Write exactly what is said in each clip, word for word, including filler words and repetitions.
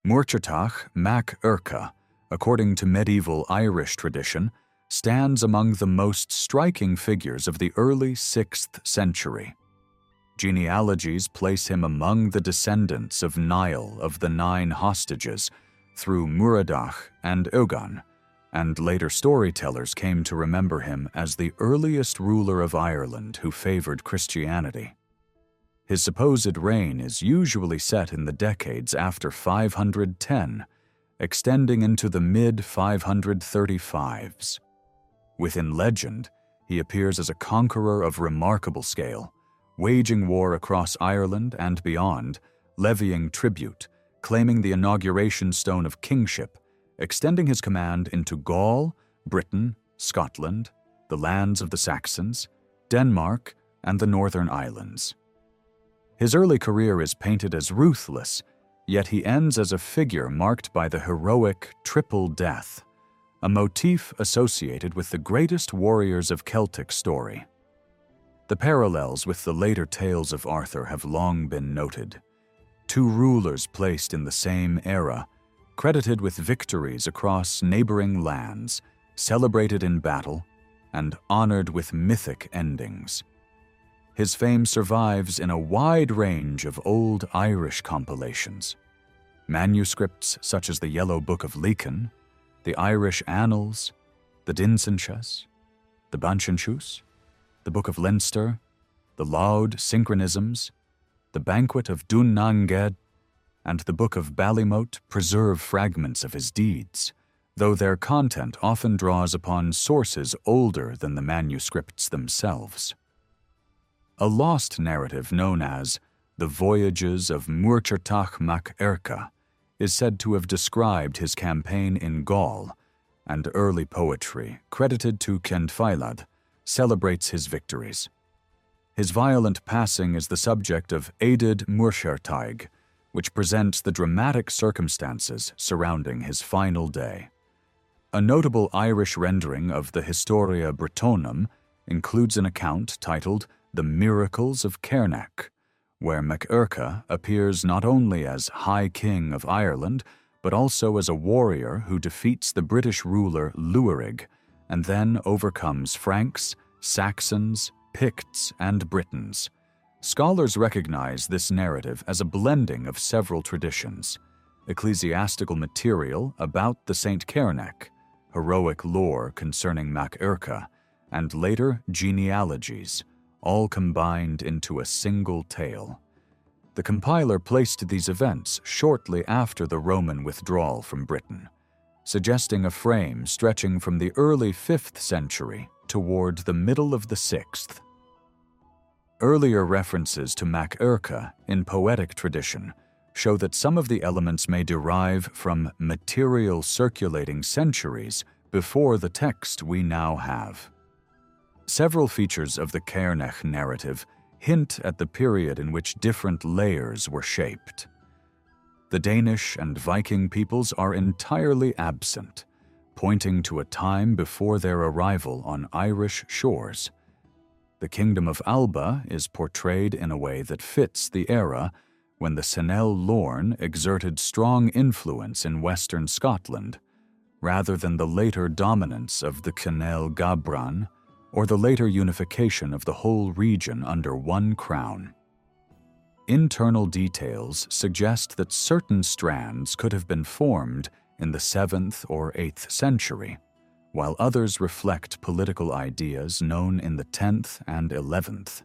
Muirchertach Mac Urcha, according to medieval Irish tradition, stands among the most striking figures of the early sixth century. Genealogies place him among the descendants of Niall of the Nine Hostages through Muradach and Ogan, and later storytellers came to remember him as the earliest ruler of Ireland who favored Christianity. His supposed reign is usually set in the decades after five hundred ten, extending into the mid five hundred thirty-fives. Within legend, he appears as a conqueror of remarkable scale, waging war across Ireland and beyond, levying tribute, claiming the inauguration stone of kingship, extending his command into Gaul, Britain, Scotland, the lands of the Saxons, Denmark, and the Northern Islands. His early career is painted as ruthless, yet he ends as a figure marked by the heroic triple death, a motif associated with the greatest warriors of Celtic story. The parallels with the later tales of Arthur have long been noted. Two rulers placed in the same era, credited with victories across neighboring lands, celebrated in battle, and honored with mythic endings. His fame survives in a wide range of old Irish compilations. Manuscripts such as the Yellow Book of Lecan, the Irish Annals, the Dinsanchas, the Banchanchus, the Book of Leinster, the Laud Synchronisms, the Banquet of Dún nan Ged, and the Book of Ballymote preserve fragments of his deeds, though their content often draws upon sources older than the manuscripts themselves. A lost narrative known as The Voyages of Muirchertach Mac Urcha is said to have described his campaign in Gaul, and early poetry, credited to Cenfeilad, celebrates his victories. His violent passing is the subject of Éadad Muirchertaig, which presents the dramatic circumstances surrounding his final day. A notable Irish rendering of the Historia Brittonum includes an account titled The Miracles of Cairnach, where Mac Urcha appears not only as High King of Ireland, but also as a warrior who defeats the British ruler Luarig, and then overcomes Franks, Saxons, Picts, and Britons. Scholars recognize this narrative as a blending of several traditions: ecclesiastical material about the Saint Cairnach, heroic lore concerning Mac Urcha, and later genealogies, all combined into a single tale. The compiler placed these events shortly after the Roman withdrawal from Britain, suggesting a frame stretching from the early fifth century toward the middle of the sixth. Earlier references to Mac Urcha in poetic tradition show that some of the elements may derive from material circulating centuries before the text we now have. Several features of the Cairnach narrative hint at the period in which different layers were shaped. The Danish and Viking peoples are entirely absent, pointing to a time before their arrival on Irish shores. The Kingdom of Alba is portrayed in a way that fits the era when the Cenél Lorn exerted strong influence in western Scotland, rather than the later dominance of the Cenél Gabhran, or the later unification of the whole region under one crown. Internal details suggest that certain strands could have been formed in the seventh or eighth century, while others reflect political ideas known in the tenth and eleventh.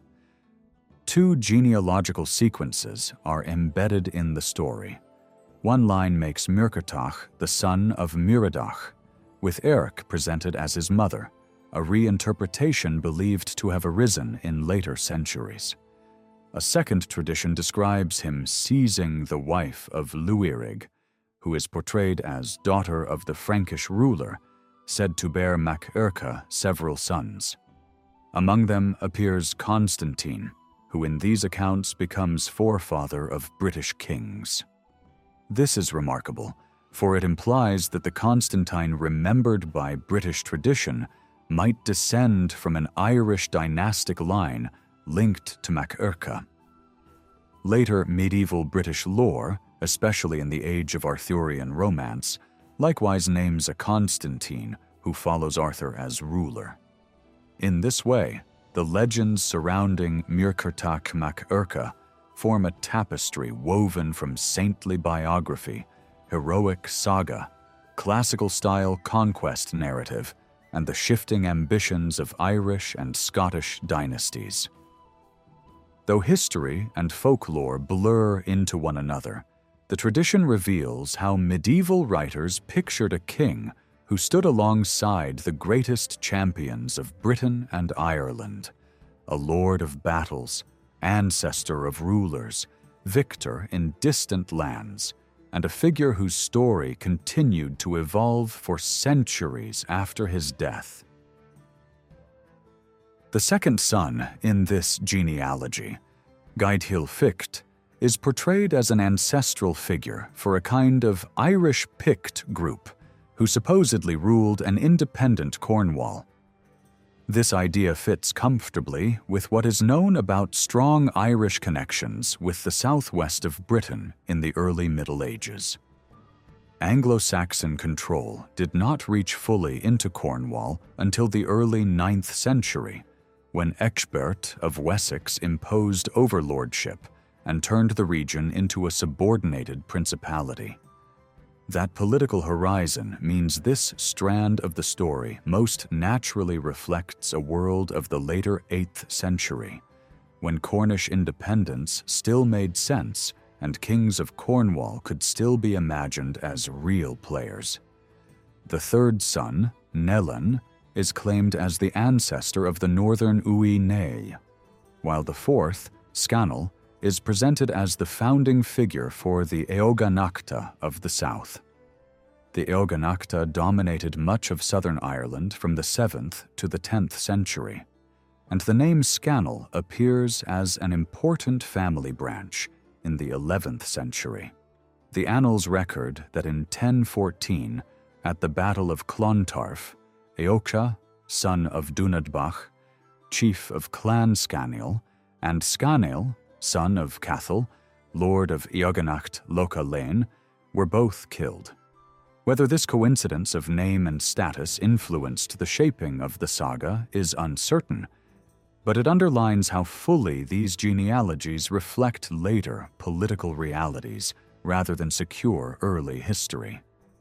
Two genealogical sequences are embedded in the story. One line makes Muirchertach the son of Muradach, with Eric presented as his mother, a reinterpretation believed to have arisen in later centuries. A second tradition describes him seizing the wife of Luarig, who is portrayed as daughter of the Frankish ruler, said to bear Mac Urcha several sons. Among them appears Constantine, who in these accounts becomes forefather of British kings. This is remarkable, for it implies that the Constantine remembered by British tradition might descend from an Irish dynastic line linked to Mac Urcha. Later medieval British lore, especially in the age of Arthurian romance, likewise names a Constantine who follows Arthur as ruler. In this way, the legends surrounding Muirchertach mac Urcha form a tapestry woven from saintly biography, heroic saga, classical-style conquest narrative, and the shifting ambitions of Irish and Scottish dynasties. Though history and folklore blur into one another, the tradition reveals how medieval writers pictured a king who stood alongside the greatest champions of Britain and Ireland, a lord of battles, ancestor of rulers, victor in distant lands, and a figure whose story continued to evolve for centuries after his death. The second son in this genealogy, Gaitheal Ficht, is portrayed as an ancestral figure for a kind of Irish Pict group who supposedly ruled an independent Cornwall. This idea fits comfortably with what is known about strong Irish connections with the southwest of Britain in the early Middle Ages. Anglo-Saxon control did not reach fully into Cornwall until the early ninth century, when Ecgbert of Wessex imposed overlordship and turned the region into a subordinated principality. That political horizon means this strand of the story most naturally reflects a world of the later eighth century, when Cornish independence still made sense and kings of Cornwall could still be imagined as real players. The third son, Nellan, is claimed as the ancestor of the northern Uí Né, while the fourth, Scannell, is presented as the founding figure for the Eoganachta of the south. The Eoganachta dominated much of southern Ireland from the seventh to the tenth century, and the name Scannell appears as an important family branch in the eleventh century. The annals record that in ten fourteen, at the Battle of Clontarf, Eocha, son of Dunadbach, chief of Clan Scanniel, and Scanniel, son of Cathal, lord of Eoganacht Locha Lane, were both killed. Whether this coincidence of name and status influenced the shaping of the saga is uncertain, but it underlines how fully these genealogies reflect later political realities rather than secure early history.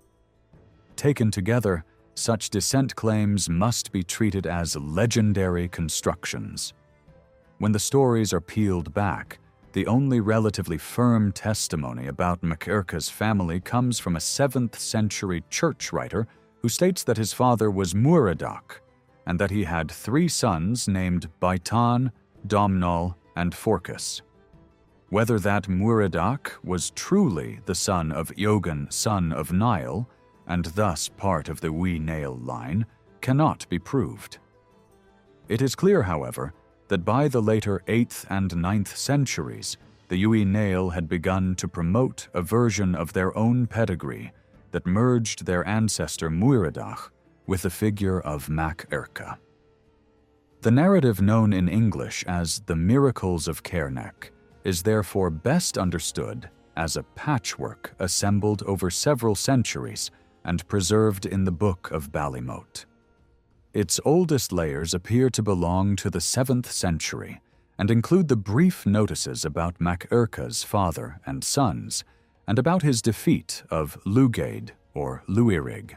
Taken together, such descent claims must be treated as legendary constructions. When the stories are peeled back, the only relatively firm testimony about Mac Urcha's family comes from a seventh century church writer who states that his father was Muiredac, and that he had three sons named Baitan, Domnall, and Forcas. Whether that Muiredac was truly the son of Eogan, son of Niall, and thus part of the Uí Néill line, cannot be proved. It is clear, however, that by the later eighth and ninth centuries, the Uí Néill had begun to promote a version of their own pedigree that merged their ancestor Muiredac with the figure of Mac Urcha. The narrative known in English as the Miracles of Cairnach is therefore best understood as a patchwork assembled over several centuries and preserved in the Book of Ballymote. Its oldest layers appear to belong to the seventh century and include the brief notices about Mac Urcha's father and sons and about his defeat of Lugaid or Luirig.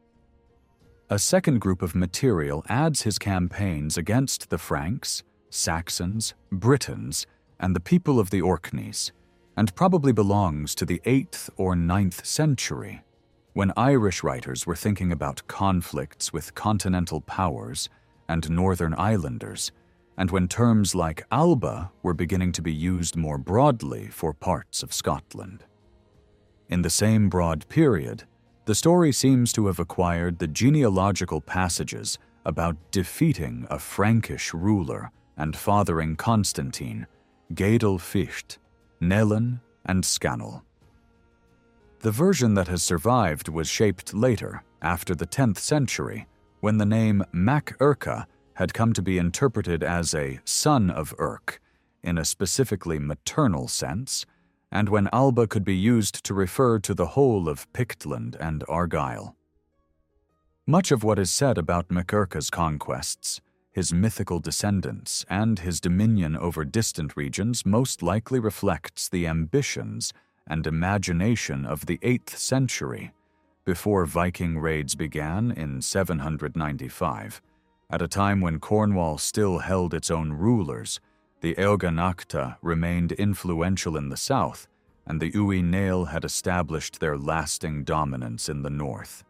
A second group of material adds his campaigns against the Franks, Saxons, Britons, and the people of the Orkneys, and probably belongs to the eighth or ninth century, when Irish writers were thinking about conflicts with continental powers and Northern Islanders, and when terms like Alba were beginning to be used more broadly for parts of Scotland. In the same broad period, the story seems to have acquired the genealogical passages about defeating a Frankish ruler and fathering Constantine, Gaitheal Ficht, Nellan, and Scannell. The version that has survived was shaped later, after the tenth century, when the name Mac Urcha had come to be interpreted as a son of Urch in a specifically maternal sense, and when Alba could be used to refer to the whole of Pictland and Argyll. Much of what is said about MacUrcha's conquests, his mythical descendants, and his dominion over distant regions most likely reflects the ambitions and imagination of the eighth century, before Viking raids began in seven hundred ninety-five, at a time when Cornwall still held its own rulers. The Eoganachta remained influential in the south, and the Uí Néill had established their lasting dominance in the north.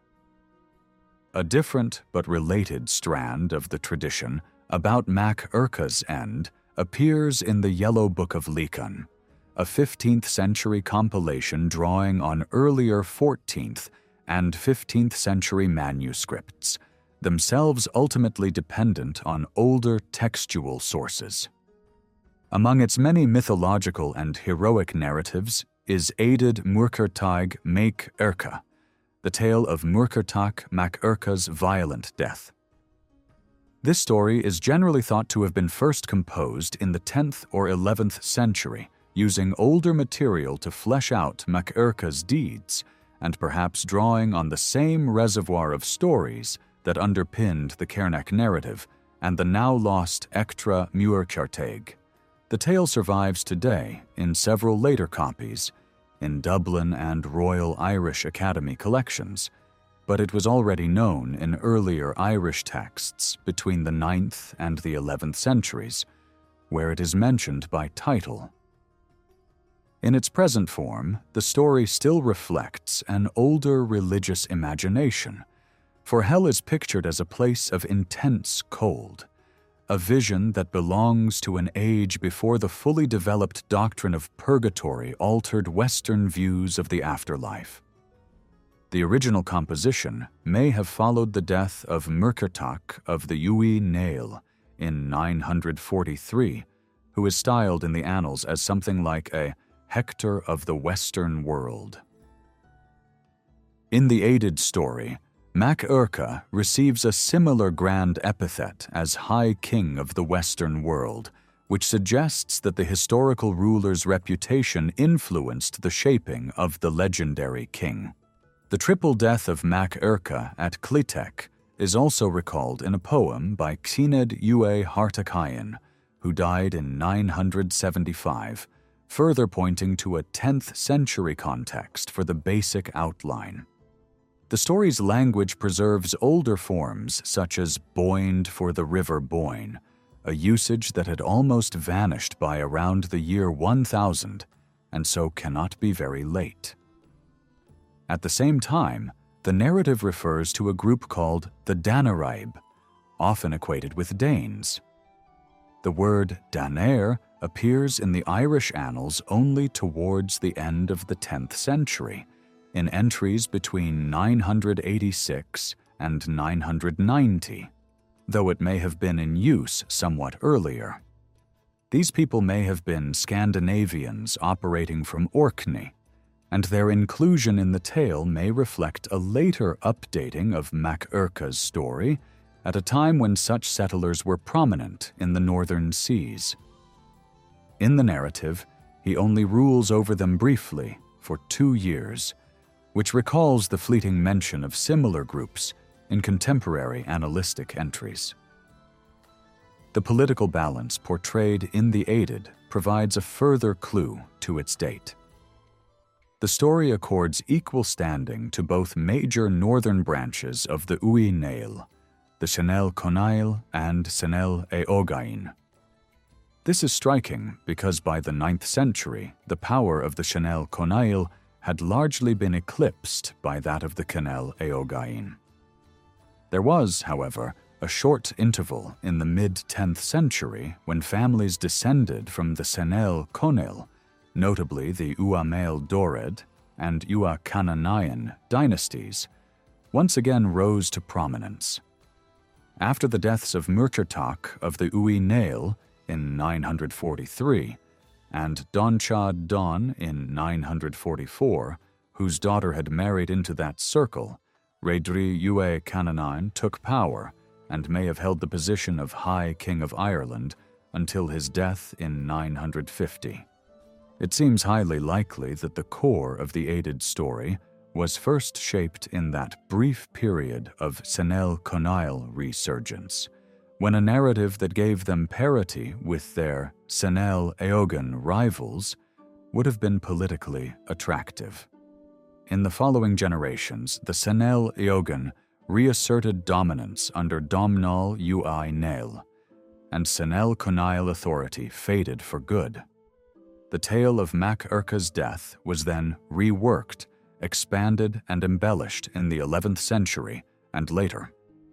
A different but related strand of the tradition about MacUrcha's end appears in the Yellow Book of Lecan, a fifteenth century compilation drawing on earlier fourteenth and fifteenth century manuscripts, themselves ultimately dependent on older textual sources. Among its many mythological and heroic narratives is Aided Muirchertach Mac Urcha, the tale of Muirchertach MacUrcha's violent death. This story is generally thought to have been first composed in the tenth or eleventh century, using older material to flesh out MacUrcha's deeds, and perhaps drawing on the same reservoir of stories that underpinned the Cairnach narrative and the now-lost Ectra Muirchertach. The tale survives today in several later copies, in Dublin and Royal Irish Academy collections, but it was already known in earlier Irish texts between the ninth and the eleventh centuries, where it is mentioned by title. In its present form, the story still reflects an older religious imagination, for hell is pictured as a place of intense cold, a vision that belongs to an age before the fully developed doctrine of purgatory altered Western views of the afterlife. The original composition may have followed the death of Muirchertach of the Uí Néill in nine hundred forty-three, who is styled in the annals as something like a Hector of the Western world. In the Aided story, MacUrcha receives a similar grand epithet as High King of the Western world, which suggests that the historical ruler's reputation influenced the shaping of the legendary king. The triple death of MacUrcha at Clitec is also recalled in a poem by Cyned Ua Hartacayan, who died in nine hundred seventy-five, further pointing to a tenth century context for the basic outline. The story's language preserves older forms such as Boyne for the River Boyne, a usage that had almost vanished by around the year one thousand, and so cannot be very late. At the same time, the narrative refers to a group called the Danaraib, often equated with Danes. The word Danair appears in the Irish annals only towards the end of the tenth century, in entries between nine hundred eighty-six and nine hundred ninety, though it may have been in use somewhat earlier. These people may have been Scandinavians operating from Orkney, and their inclusion in the tale may reflect a later updating of MacUrcha's story at a time when such settlers were prominent in the northern seas. In the narrative, he only rules over them briefly for two years, which recalls the fleeting mention of similar groups in contemporary annalistic entries. The political balance portrayed in the Aided provides a further clue to its date. The story accords equal standing to both major northern branches of the Uí Néill, the Seanel Conail and Seanel Eogain. This is striking because by the ninth century, the power of the Seanel Conail had largely been eclipsed by that of the Seanel Eogain. There was, however, a short interval in the mid-tenth century when families descended from the Seanel Conail, notably the Uamail Dored and Ua Cananayan dynasties, once again rose to prominence. After the deaths of Muirchertach of the Uí Néill in nine hundred forty-three, and Donchad Don in nine hundred forty-four, whose daughter had married into that circle, Raedri Ua Cananain took power and may have held the position of High King of Ireland until his death in nine hundred fifty. It seems highly likely that the core of the Aedid story was first shaped in that brief period of Senel Conail resurgence, when a narrative that gave them parity with their Senel Eogan rivals would have been politically attractive. In the following generations, the Senel Eogan reasserted dominance under Domnall Ui Nel, and Senel Conail authority faded for good. The tale of Mac Urca's death was then reworked, expanded, and embellished in the eleventh century and later.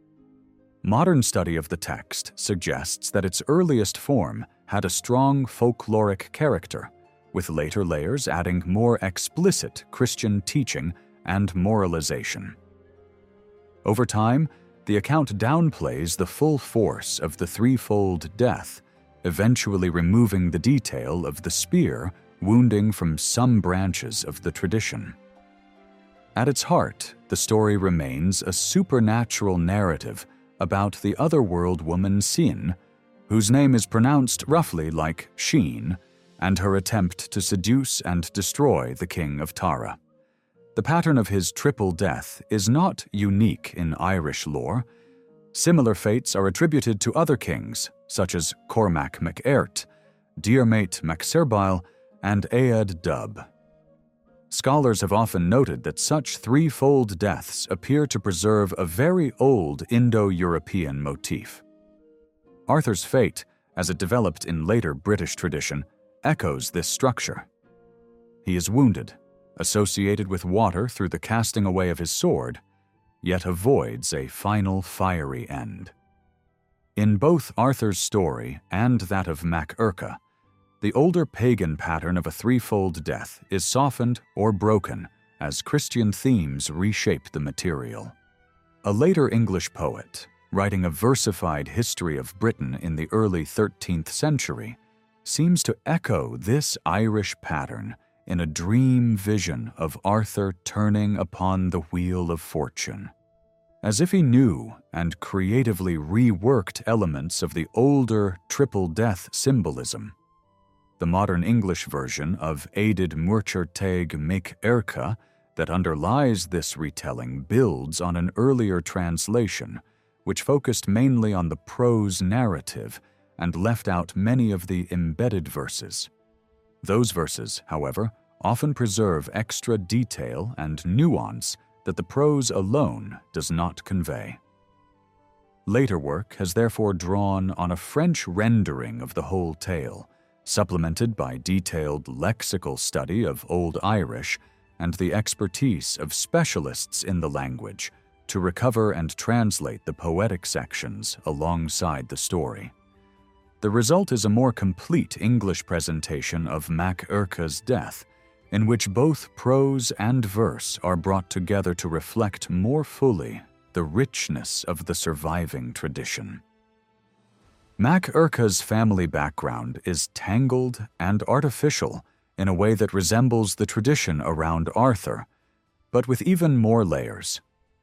Modern study of the text suggests that its earliest form had a strong folkloric character, with later layers adding more explicit Christian teaching and moralization. Over time, the account downplays the full force of the threefold death, eventually removing the detail of the spear wounding from some branches of the tradition. At its heart, the story remains a supernatural narrative about the otherworld woman Sin, whose name is pronounced roughly like Sheen, and her attempt to seduce and destroy the king of Tara. The pattern of his triple death is not unique in Irish lore. Similar fates are attributed to other kings, such as Cormac MacAirt, Diarmait MacSirbile, and Aed Dub. Scholars have often noted that such threefold deaths appear to preserve a very old Indo-European motif. Arthur's fate, as it developed in later British tradition, echoes this structure. He is wounded, associated with water through the casting away of his sword, yet avoids a final fiery end. In both Arthur's story and that of Mac Urca, the older pagan pattern of a threefold death is softened or broken as Christian themes reshape the material. A later English poet, writing a versified history of Britain in the early thirteenth century, seems to echo this Irish pattern in a dream vision of Arthur turning upon the wheel of fortune. As if he knew and creatively reworked elements of the older triple death symbolism. The modern English version of Aedid Muirchear Taig Mic Eirce that underlies this retelling builds on an earlier translation, which focused mainly on the prose narrative and left out many of the embedded verses. Those verses, however, often preserve extra detail and nuance that the prose alone does not convey. Later work has therefore drawn on a French rendering of the whole tale, supplemented by detailed lexical study of Old Irish and the expertise of specialists in the language to recover and translate the poetic sections alongside the story. The result is a more complete English presentation of Mac Urca's death, in which both prose and verse are brought together to reflect more fully the richness of the surviving tradition. Mac Urca's family background is tangled and artificial in a way that resembles the tradition around Arthur, but with even more layers.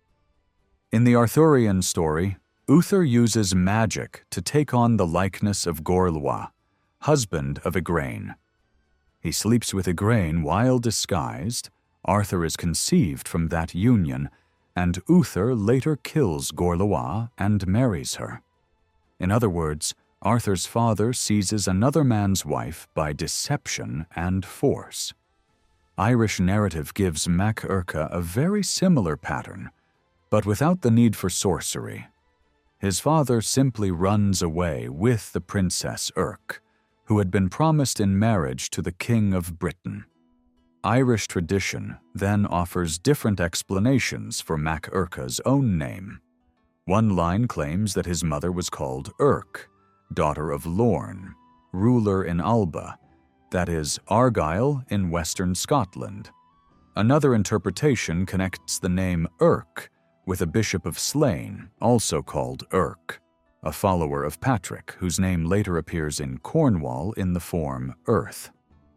In the Arthurian story, Uther uses magic to take on the likeness of Gorlois, husband of Igraine. He sleeps with Igraine while disguised, Arthur is conceived from that union, and Uther later kills Gorlois and marries her. In other words, Arthur's father seizes another man's wife by deception and force. Irish narrative gives Mac Urca a very similar pattern, but without the need for sorcery. His father simply runs away with the Princess Urc, who had been promised in marriage to the King of Britain. Irish tradition then offers different explanations for Mac Urca's own name. One line claims that his mother was called Urc, daughter of Lorn, ruler in Alba, that is, Argyll in western Scotland. Another interpretation connects the name Urc with a bishop of Slane, also called Urc, a follower of Patrick, whose name later appears in Cornwall in the form Earth.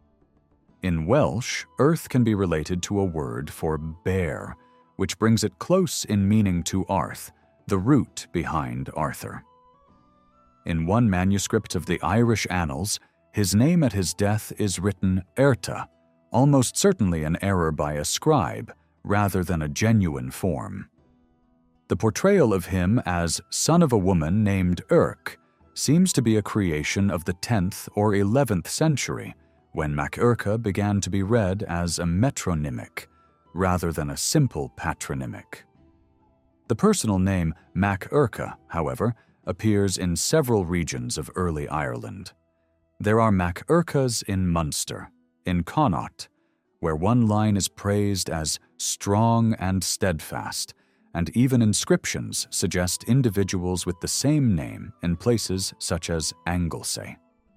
In Welsh, earth can be related to a word for bear, which brings it close in meaning to Arth, the root behind Arthur. In one manuscript of the Irish Annals, His name at his death is written Erta, almost certainly an error by a scribe rather than a genuine form. The portrayal of him as son of a woman named Urk seems to be a creation of the tenth or eleventh century, when Mac Urca began to be read as a metronymic rather than a simple patronymic. The personal name Mac Urca, however, appears in several regions of early Ireland. There are Mac Urcas in Munster, in Connaught, where one line is praised as strong and steadfast, and even inscriptions suggest individuals with the same name in places such as Anglesey.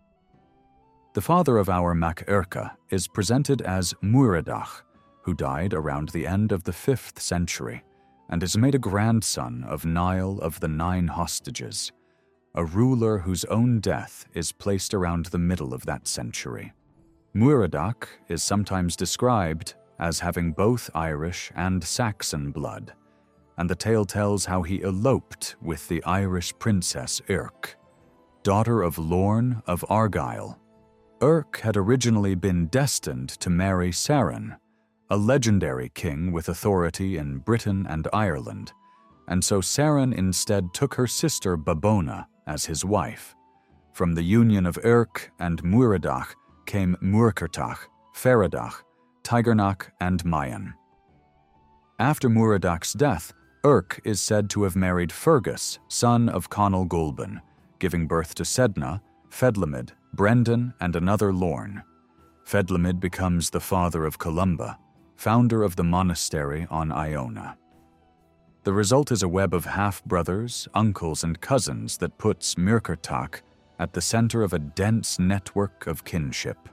The father of our Mac Urca is presented as Muireadach, who died around the end of the fifth century, and is made a grandson of Niall of the Nine Hostages, a ruler whose own death is placed around the middle of that century. Muireadach is sometimes described as having both Irish and Saxon blood, and the tale tells how he eloped with the Irish princess Irk, daughter of Lorne of Argyll. Irk had originally been destined to marry Saran, a legendary king with authority in Britain and Ireland, and so Saran instead took her sister Babona as his wife. From the union of Irk and Muireadach came Muirchertach, Feradach, Tigernach, and Mayan. After Muireadach's death, Irk is said to have married Fergus, son of Conall Gulban, giving birth to Sedna, Fedlimid, Brendan, and another Lorne. Fedlimid becomes the father of Columba, founder of the monastery on Iona. The result is a web of half-brothers, uncles, and cousins that puts Muirchertach at the center of a dense network of kinship.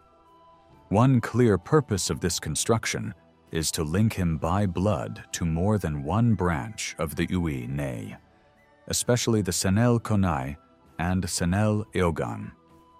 One clear purpose of this construction is to link him by blood to more than one branch of the Uí Né, especially the Senel Conai and Senel Eogan.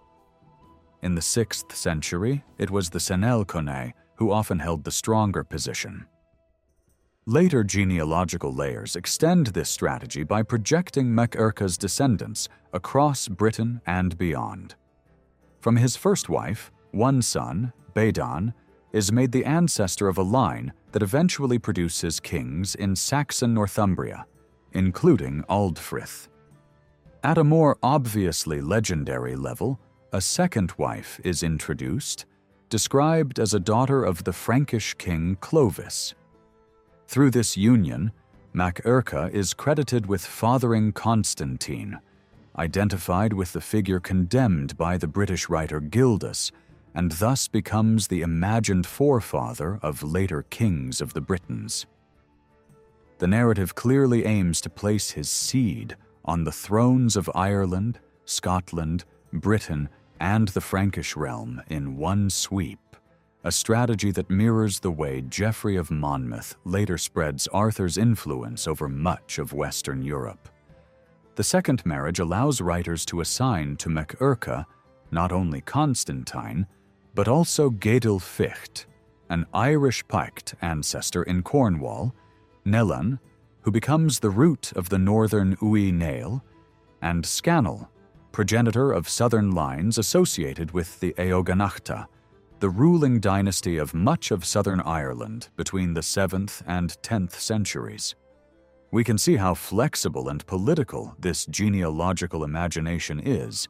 In the sixth century, it was the Senel Conai who often held the stronger position. Later genealogical layers extend this strategy by projecting Mac Urca's descendants across Britain and beyond. From his first wife, one son, Bédan, is made the ancestor of a line that eventually produces kings in Saxon Northumbria, including Aldfrith. At a more obviously legendary level, a second wife is introduced, described as a daughter of the Frankish king Clovis. Through this union, Mac Urca is credited with fathering Constantine, identified with the figure condemned by the British writer Gildas, and thus becomes the imagined forefather of later kings of the Britons. The narrative clearly aims to place his seed on the thrones of Ireland, Scotland, Britain, and the Frankish realm in one sweep, a strategy that mirrors the way Geoffrey of Monmouth later spreads Arthur's influence over much of Western Europe. The second marriage allows writers to assign to Mac Urca not only Constantine, but also Gædil Ficht, an Irish Picts ancestor in Cornwall, Nellan, who becomes the root of the northern Uí Néill, and Scannell, progenitor of southern lines associated with the Eoganachta, the ruling dynasty of much of southern Ireland between the seventh and tenth centuries. We can see how flexible and political this genealogical imagination is.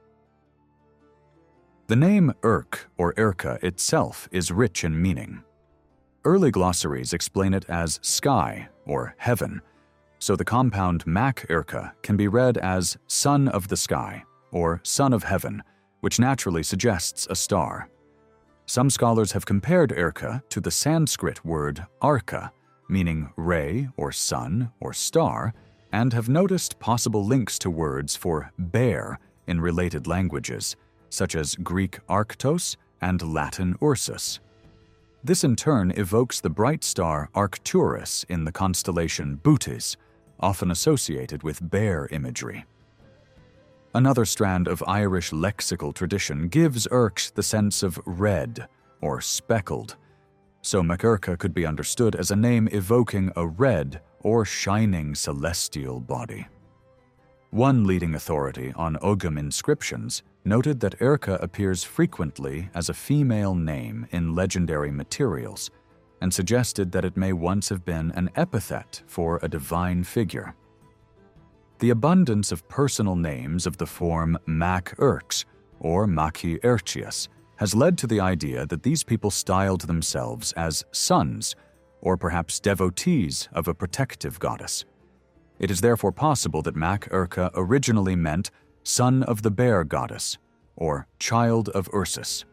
The name Irk or Irka itself is rich in meaning. Early glossaries explain it as sky or heaven, so the compound Mac Urca can be read as son of the sky or son of heaven, which naturally suggests a star. Some scholars have compared Urca to the Sanskrit word arka, meaning ray or sun or star, and have noticed possible links to words for bear in related languages, such as Greek Arctos and Latin Ursus. This in turn evokes the bright star Arcturus in the constellation Bootes, often associated with bear imagery. Another strand of Irish lexical tradition gives Irks the sense of red or speckled, so Mac Urca could be understood as a name evoking a red or shining celestial body. One leading authority on Ogham inscriptions, noted that Erka appears frequently as a female name in legendary materials and suggested that it may once have been an epithet for a divine figure. The abundance of personal names of the form Mac Urks or Maki Erchius has led to the idea that these people styled themselves as sons or perhaps devotees of a protective goddess. It is therefore possible that Mac Urka originally meant son of the bear goddess, or child of Ursus.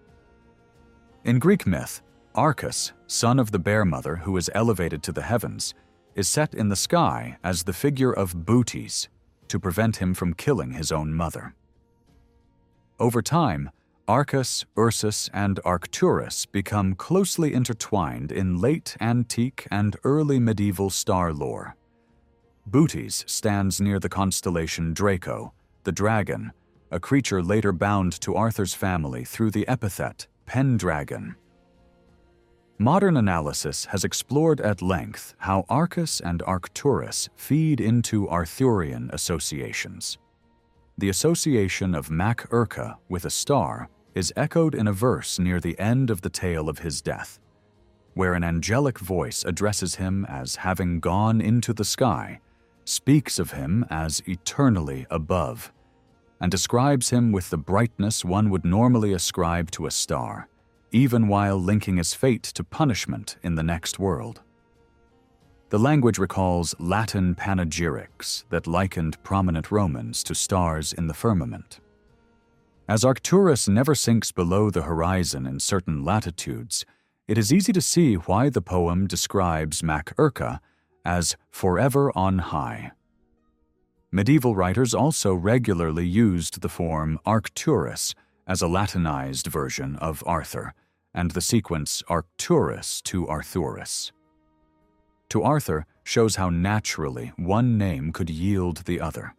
In Greek myth, Arcas, son of the bear mother who is elevated to the heavens, is set in the sky as the figure of Bootes to prevent him from killing his own mother. Over time, Arcas, Ursus, and Arcturus become closely intertwined in late antique and early medieval star lore. Bootes stands near the constellation Draco, the dragon, a creature later bound to Arthur's family through the epithet Pendragon. Modern analysis has explored at length how Arcas and Arcturus feed into Arthurian associations. The association of Mac Urka with a star is echoed in a verse near the end of the tale of his death, where an angelic voice addresses him as having gone into the sky, speaks of him as eternally above, and describes him with the brightness one would normally ascribe to a star, even while linking his fate to punishment in the next world. The language recalls Latin panegyrics that likened prominent Romans to stars in the firmament. As Arcturus never sinks below the horizon in certain latitudes, it is easy to see why the poem describes Mac Urka as forever on high. Medieval writers also regularly used the form Arcturus as a Latinized version of Arthur, and the sequence Arcturus to Arthurus. To Arthur shows how naturally one name could yield the other.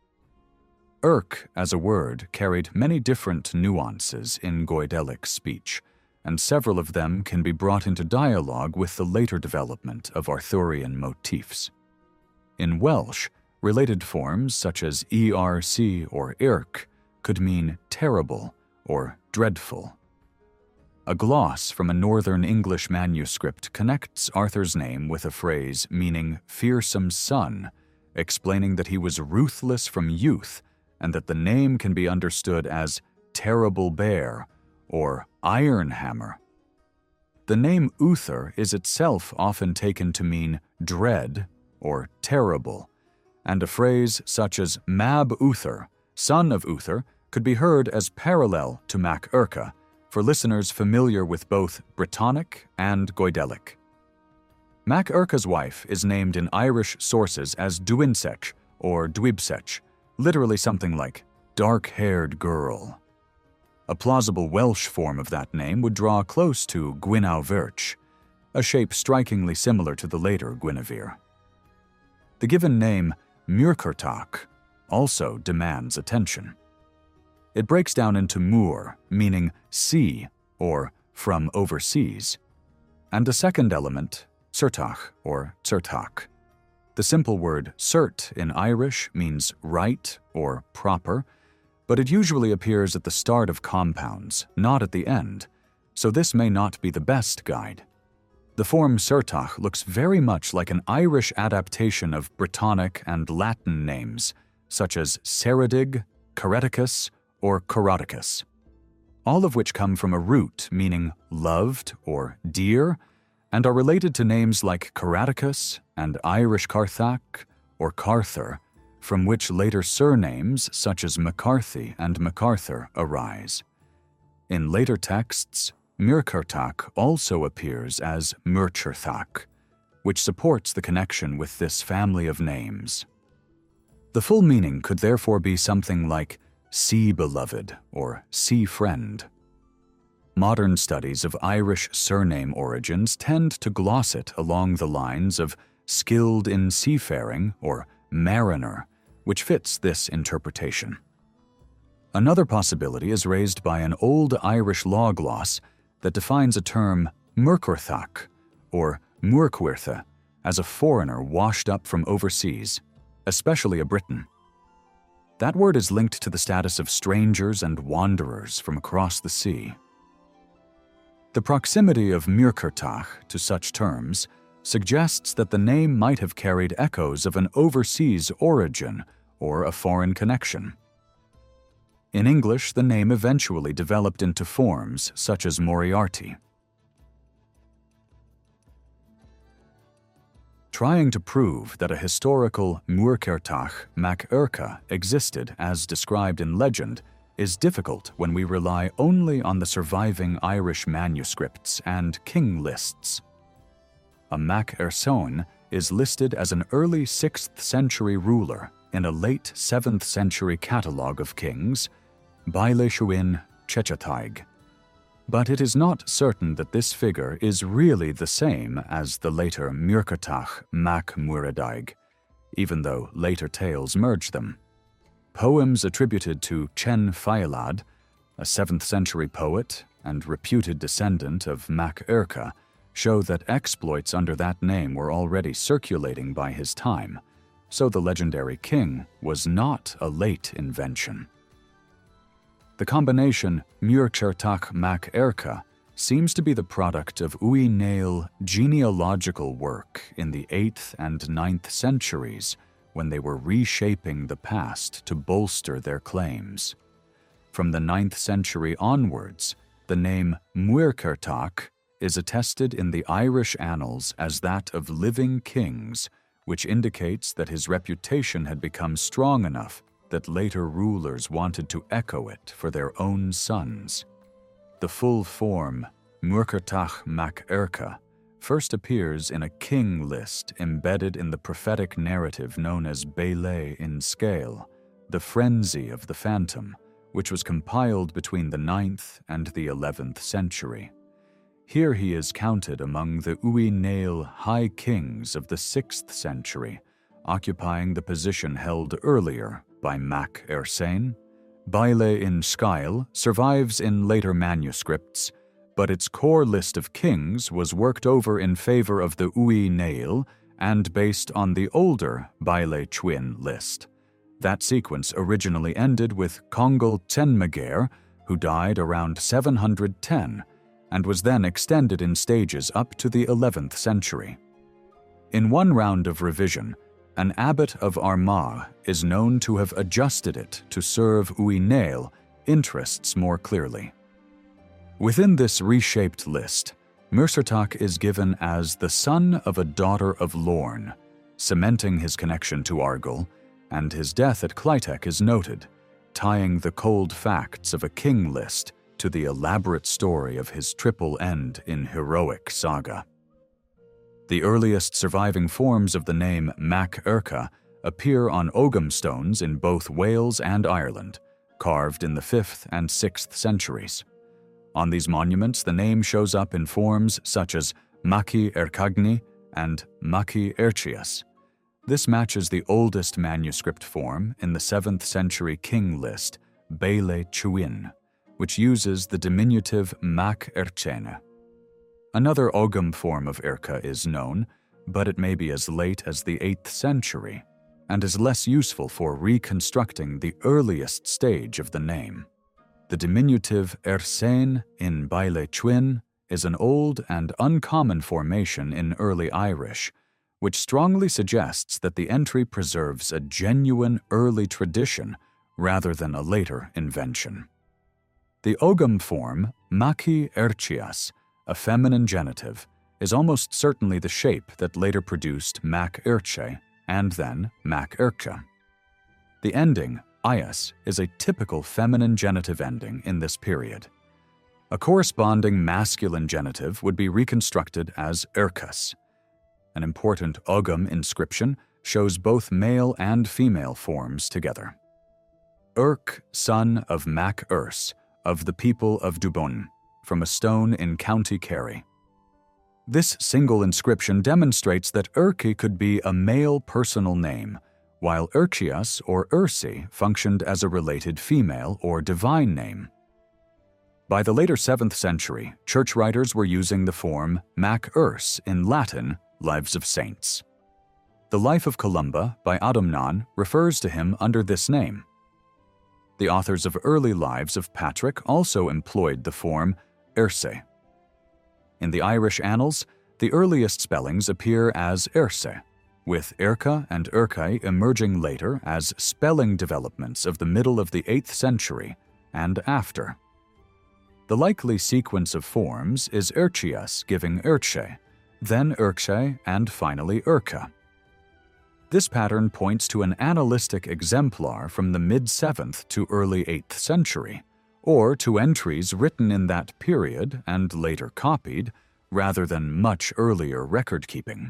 Urk as a word carried many different nuances in Goidelic speech, and several of them can be brought into dialogue with the later development of Arthurian motifs. In Welsh, related forms such as erc or irk could mean terrible or dreadful. A gloss from a Northern English manuscript connects Arthur's name with a phrase meaning fearsome son, explaining that he was ruthless from youth and that the name can be understood as terrible bear or iron hammer. The name Uther is itself often taken to mean dread or terrible, and a phrase such as Mab Uther, son of Uther, could be heard as parallel to Mac Urka for listeners familiar with both Brittonic and Goidelic. Mac Urka's wife is named in Irish sources as Duinsech or Dwybsech, literally something like dark-haired girl. A plausible Welsh form of that name would draw close to Gwynauverch, a shape strikingly similar to the later Guinevere. The given name Muirchertach also demands attention. It breaks down into Muir, meaning sea or from overseas, and a second element, Certach or Certach. The simple word cert in Irish means right or proper, but it usually appears at the start of compounds, not at the end, so this may not be the best guide. The form Certach looks very much like an Irish adaptation of Brittonic and Latin names, such as Ceredig, Careticus, or Coroticus, all of which come from a root meaning loved or dear, and are related to names like Caraticus and Irish Carthach or Carther, from which later surnames such as McCarthy and MacArthur arise. In later texts, Muirchertach also appears as Muirchertach, which supports the connection with this family of names. The full meaning could therefore be something like sea beloved or sea friend. Modern studies of Irish surname origins tend to gloss it along the lines of skilled in seafaring or mariner, which fits this interpretation. Another possibility is raised by an old Irish law gloss that defines a term Muirchertach or Muircuirtha as a foreigner washed up from overseas, especially a Briton. That word is linked to the status of strangers and wanderers from across the sea. The proximity of Muirchertach to such terms suggests that the name might have carried echoes of an overseas origin or a foreign connection. In English, the name eventually developed into forms such as Moriarty. Trying to prove that a historical Muirchertach mac Urcha existed as described in legend is difficult when we rely only on the surviving Irish manuscripts and king lists. A Mac Uirseoin is listed as an early sixth century ruler in a late seventh century catalogue of kings, Baile Shuin Chechataig. But it is not certain that this figure is really the same as the later Muirchertach mac Muiredaig, even though later tales merge them. Poems attributed to Chen Fialad, a seventh century poet and reputed descendant of Mac Urcha, show that exploits under that name were already circulating by his time, so the legendary king was not a late invention. The combination Muirchertach mac Urcha seems to be the product of Uí Néill genealogical work in the eighth and ninth centuries, when they were reshaping the past to bolster their claims. From the ninth century onwards, the name Muirchertach is attested in the Irish annals as that of living kings, which indicates that his reputation had become strong enough that later rulers wanted to echo it for their own sons. The full form, Muirchertach mac Urcha, first appears in a king list embedded in the prophetic narrative known as Baile in Scale, the Frenzy of the Phantom, which was compiled between the ninth and the eleventh century. Here he is counted among the Uí Néill high kings of the sixth century, occupying the position held earlier by Mac Uirseoin. Baile in Scale survives in later manuscripts, but its core list of kings was worked over in favor of the Uí Néill and based on the older Baile Chuin list. That sequence originally ended with Congal Tenmagair, who died around seven hundred ten, and was then extended in stages up to the eleventh century. In one round of revision, an abbot of Armagh is known to have adjusted it to serve Uí Néill interests more clearly. Within this reshaped list, Muirchertach is given as the son of a daughter of Lorn, cementing his connection to Argyll, and his death at Clytech is noted, tying the cold facts of a king list to the elaborate story of his triple end in heroic saga. The earliest surviving forms of the name Mac Urcha appear on Ogham stones in both Wales and Ireland, carved in the fifth and sixth centuries. On these monuments, the name shows up in forms such as Maci Ercagni and Maci Erchias. This matches the oldest manuscript form in the seventh century king list, Baile Chuin, which uses the diminutive Mac Erchene. Another Ogham form of Urcha is known, but it may be as late as the eighth century, and is less useful for reconstructing the earliest stage of the name. The diminutive Uirseoin in Baile Chuin is an old and uncommon formation in early Irish, which strongly suggests that the entry preserves a genuine early tradition rather than a later invention. The Ogham form, Maci Erchias, a feminine genitive, is almost certainly the shape that later produced Mac Urche and then Mac Urcha. The ending, ias, is a typical feminine genitive ending in this period. A corresponding masculine genitive would be reconstructed as Urchas. An important Ogham inscription shows both male and female forms together. Urch, son of Mac Urs, of the people of Dubon, from a stone in County Kerry. This single inscription demonstrates that Urchi could be a male personal name, while Urchias or Ursi functioned as a related female or divine name. By the later seventh century, church writers were using the form Mac Urs in Latin, Lives of Saints. The Life of Columba by Adamnan refers to him under this name. The authors of early lives of Patrick also employed the form Erse. In the Irish annals, the earliest spellings appear as Erse, with Erka and Erkai emerging later as spelling developments of the middle of the eighth century and after. The likely sequence of forms is Erchias giving Erche, then Erkshe, and finally Erka. This pattern points to an annalistic exemplar from the mid-seventh to early eighth century, or to entries written in that period and later copied, rather than much earlier record-keeping.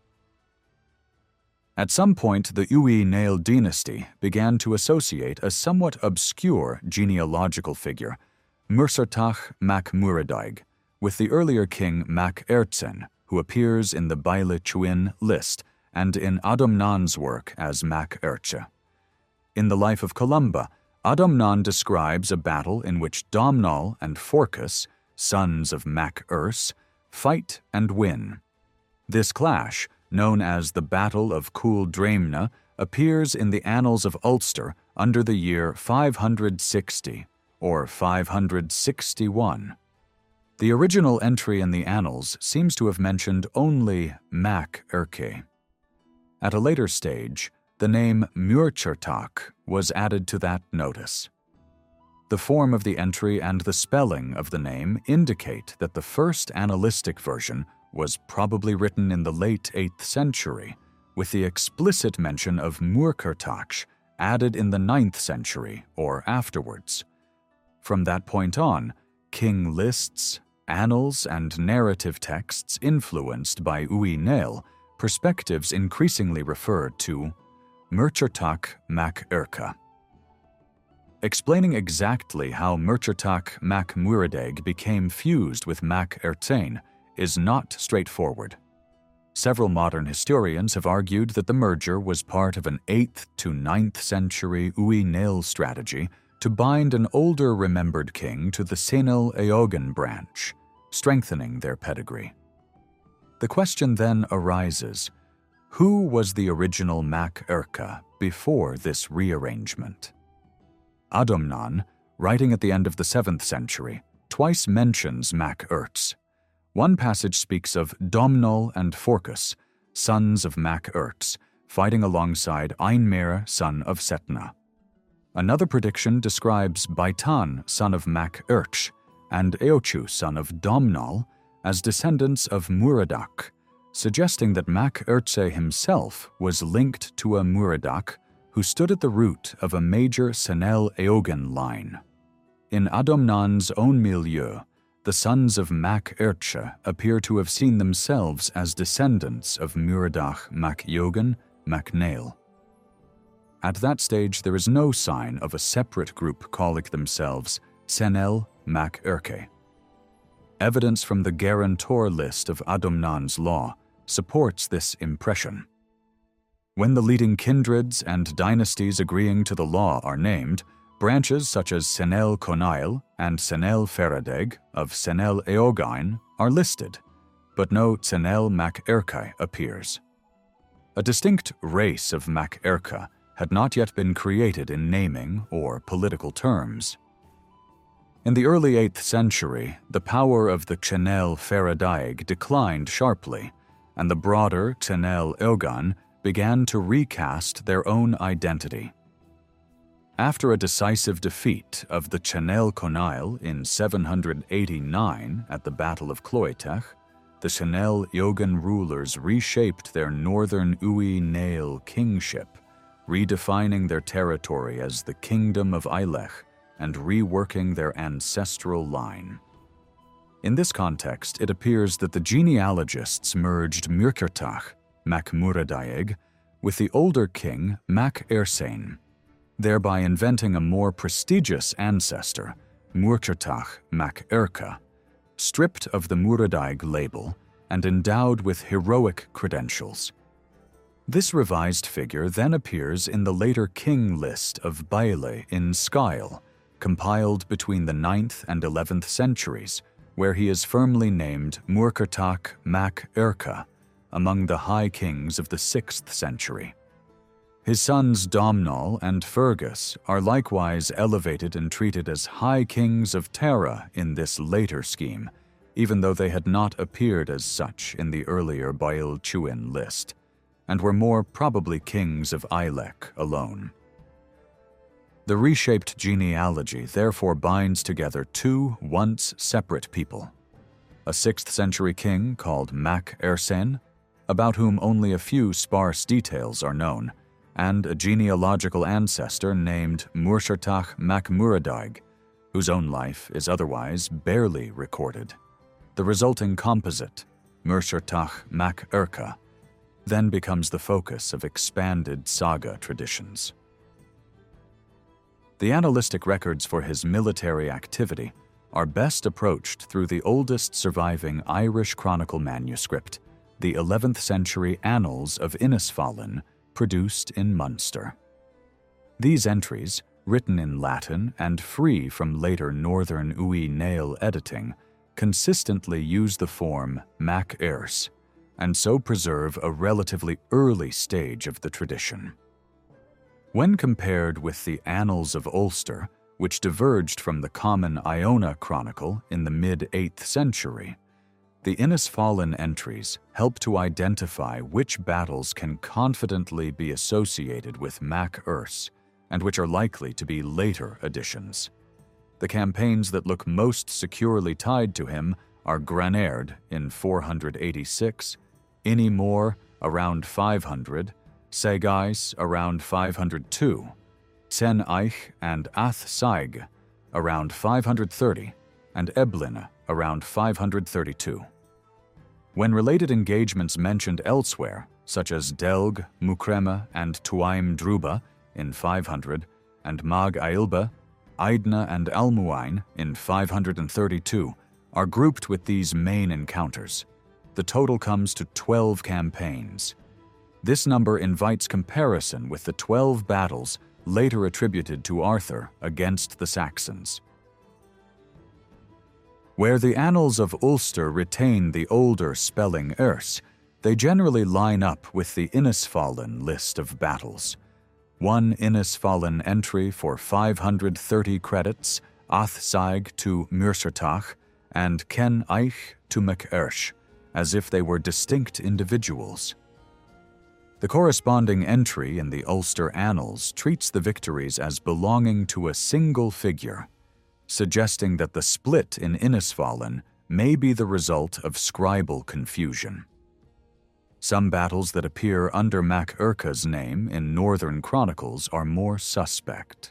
At some point, the Uí Néill dynasty began to associate a somewhat obscure genealogical figure, Muirchertach mac Muiredaig, with the earlier king Mac Eirtsen, who appears in the Baile Chuin list and in Adamnan's work as Mac Eirche. In the Life of Columba, Adamnan describes a battle in which Domnall and Forcas, sons of Mac Urs, fight and win. This clash, known as the Battle of Cúl Dreimhne, appears in the Annals of Ulster under the year five hundred sixty or five hundred sixty-one. The original entry in the Annals seems to have mentioned only Mac Eirche. At a later stage, the name Muirchertach was added to that notice. The form of the entry and the spelling of the name indicate that the first annalistic version was probably written in the late eighth century, with the explicit mention of Muirchertach added in the ninth century or afterwards. From that point on, king lists, annals, and narrative texts influenced by Uí Néill perspectives increasingly referred to Muirchertach mac Eirche. Explaining exactly how Muirchertach mac Muiredaig became fused with Mac Eirtsein is not straightforward. Several modern historians have argued that the merger was part of an eighth to ninth century Uí Néill strategy to bind an older remembered king to the Ceannail Eogan branch, strengthening their pedigree. The question then arises, who was the original Mac Eirche before this rearrangement? Adamnan, writing at the end of the seventh century, twice mentions Mac Eirts. One passage speaks of Domnall and Forcas, sons of Mac Eirts, fighting alongside Einmere, son of Setna. Another prediction describes Baitan, son of Mac Eirch, and Eochu, son of Domnall, as descendants of Muiredaig, suggesting that Mac Eirtse himself was linked to a Muiredaig who stood at the root of a major Ceannail Eogan line. In Adamnan's own milieu, the sons of Mac Eirche appear to have seen themselves as descendants of Muiredaig mac Eogan mac Néill. At that stage, there is no sign of a separate group calling themselves Ceannail mac Eirche. Evidence from the guarantor list of Adamnan's law supports this impression. When the leading kindreds and dynasties agreeing to the law are named, branches such as Ceannail Conail and Ceannail Feradeg of Ceannail Eogain are listed, but no Ceannail mac Eirche appears. A distinct race of mac Eirche had not yet been created in naming or political terms. In the early eighth century, the power of the Ceannail Feradeg declined sharply, and the broader Ceannail Eogan began to recast their own identity. After a decisive defeat of the Ceannail Conail in seven hundred eighty-nine at the Battle of Cloitech, the Ceannail Eogan rulers reshaped their northern Uí Néill kingship, redefining their territory as the Kingdom of Ailech and reworking their ancestral line. In this context, it appears that the genealogists merged Muirchertach mac Muiredaig with the older king Mac Eirtsein, thereby inventing a more prestigious ancestor, Muirchertach mac Eirche, stripped of the Muiredaig label and endowed with heroic credentials. This revised figure then appears in the later king list of Baile in Skyle, compiled between the ninth and eleventh centuries, where he is firmly named Muirchertach mac Eirche, among the high kings of the sixth century. His sons Domnall and Fergus are likewise elevated and treated as high kings of Tara in this later scheme, even though they had not appeared as such in the earlier Bail Chuin list, and were more probably kings of Ailech alone. The reshaped genealogy therefore binds together two once separate people: a sixth century king called Mac Ersen, about whom only a few sparse details are known, and a genealogical ancestor named Muirchertach Mac Muradhaig, whose own life is otherwise barely recorded. The resulting composite, Muirchertach Mac Urca, then becomes the focus of expanded saga traditions. The annalistic records for his military activity are best approached through the oldest surviving Irish chronicle manuscript, the eleventh century Annals of Innisfallen, produced in Munster. These entries, written in Latin and free from later Northern Uí Néill editing, consistently use the form Mac Airs, and so preserve a relatively early stage of the tradition. When compared with the Annals of Ulster, which diverged from the common Iona Chronicle in the mid-eighth century, the Innisfallen entries help to identify which battles can confidently be associated with Mac Urs, and which are likely to be later additions. The campaigns that look most securely tied to him are Granaird in four hundred eighty-six, Inimore around five hundred, Segais around five hundred two, Ten Eich and Ath Saig around five hundred thirty, and Eblin around five hundred thirty-two. When related engagements mentioned elsewhere, such as Delg, Mukrema, and Tuaim Druba in five hundred, and Mag Ailba, Aidna, and Almuain in five hundred thirty-two, are grouped with these main encounters. The total comes to twelve campaigns. This number invites comparison with the twelve battles later attributed to Arthur against the Saxons. Where the Annals of Ulster retain the older spelling Urs, they generally line up with the Innisfallen list of battles. One Innisfallen entry for five hundred thirty credits, Ath Saig to Muirchertach, and Ken Eich to Mac Airsh, as if they were distinct individuals. The corresponding entry in the Ulster Annals treats the victories as belonging to a single figure, suggesting that the split in Innisfallen may be the result of scribal confusion. Some battles that appear under Mac Urca's name in Northern Chronicles are more suspect.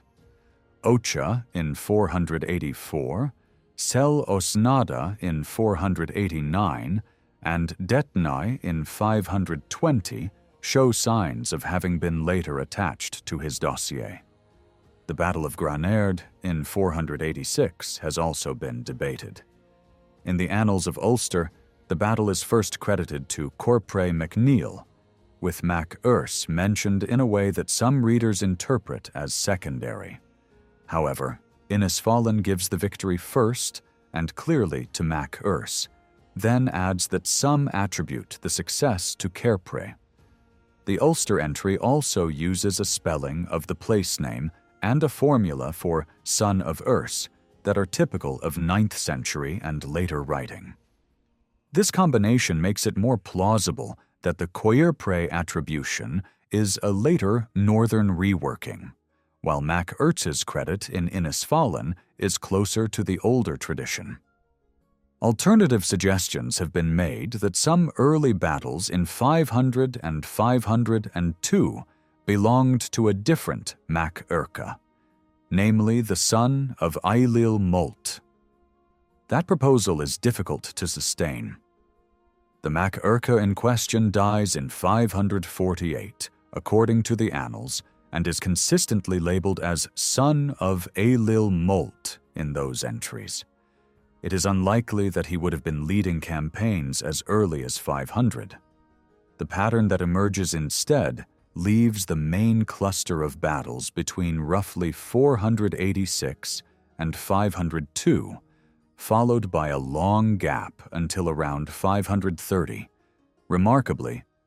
Ocha in four hundred eighty-four, Sel Osnada in four hundred eighty-nine, and Detnai in five hundred twenty show signs of having been later attached to his dossier. The Battle of Granaird in four hundred eighty-six has also been debated. In the Annals of Ulster, the battle is first credited to Corpre MacNeill, with Mac Urs mentioned in a way that some readers interpret as secondary. However, Innisfallen gives the victory first and clearly to Mac Urs, then adds that some attribute the success to Cairpre. The Ulster entry also uses a spelling of the place name and a formula for son of Urs that are typical of ninth century and later writing. This combination makes it more plausible that the Coirpre attribution is a later northern reworking, while Mac Urs's credit in Innisfallen is closer to the older tradition. Alternative suggestions have been made that some early battles in five hundred and five hundred two belonged to a different Mac Urca, namely the son of Ailill Molt. That proposal is difficult to sustain. The Mac Urca in question dies in five hundred forty-eight, according to the Annals, and is consistently labeled as son of Ailill Molt in those entries. It is unlikely that he would have been leading campaigns as early as five hundred. The pattern that emerges instead leaves the main cluster of battles between roughly four hundred eighty-six and five hundred two, followed by a long gap until around five hundred thirty. Remarkably,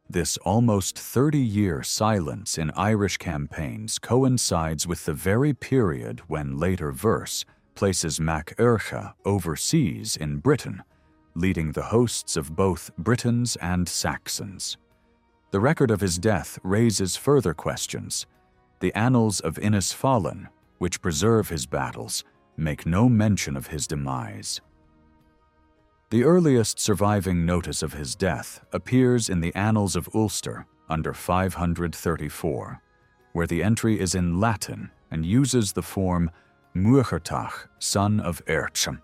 This almost thirty-year silence in Irish campaigns coincides with the very period when later verse places Mac Urcha overseas in Britain, leading the hosts of both Britons and Saxons. The record of his death raises further questions. The annals of Innisfallen, which preserve his battles, make no mention of his demise. The earliest surviving notice of his death appears in the Annals of Ulster under five hundred thirty-four, where the entry is in Latin and uses the form Muirchertach, son of Eircham.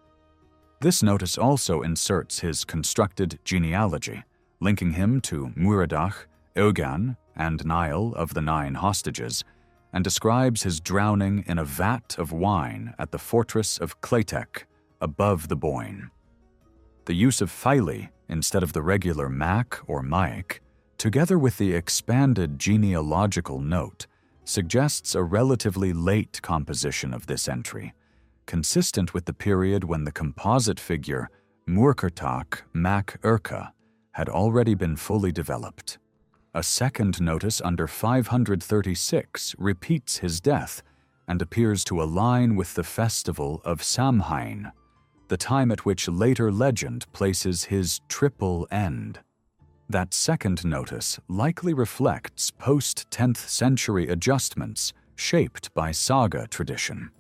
This notice also inserts his constructed genealogy, linking him to Muireadach, Eogan, and Niall of the Nine Hostages, and describes his drowning in a vat of wine at the fortress of Claytech, above the Boyne. The use of Filey instead of the regular Mac or Mike, together with the expanded genealogical note, suggests a relatively late composition of this entry, consistent with the period when the composite figure Muirchertach Mac Urcha had already been fully developed. A second notice under five hundred thirty-six repeats his death and appears to align with the festival of Samhain, the time at which later legend places his triple end. That second notice likely reflects post-tenth century adjustments shaped by saga tradition.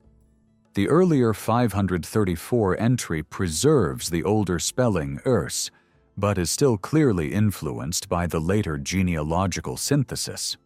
The earlier five hundred thirty-four entry preserves the older spelling Urs, but is still clearly influenced by the later genealogical synthesis.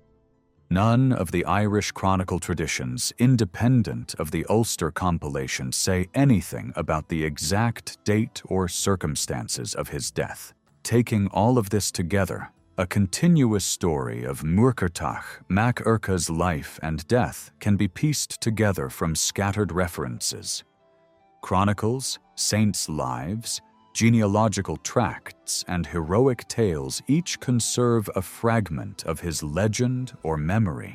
None of the Irish chronicle traditions independent of the Ulster compilation say anything about the exact date or circumstances of his death. Taking all of this together, a continuous story of Muirchertach Mac Urcha's life and death can be pieced together from scattered references. Chronicles, saints' lives, genealogical tracts, and heroic tales each conserve a fragment of his legend or memory.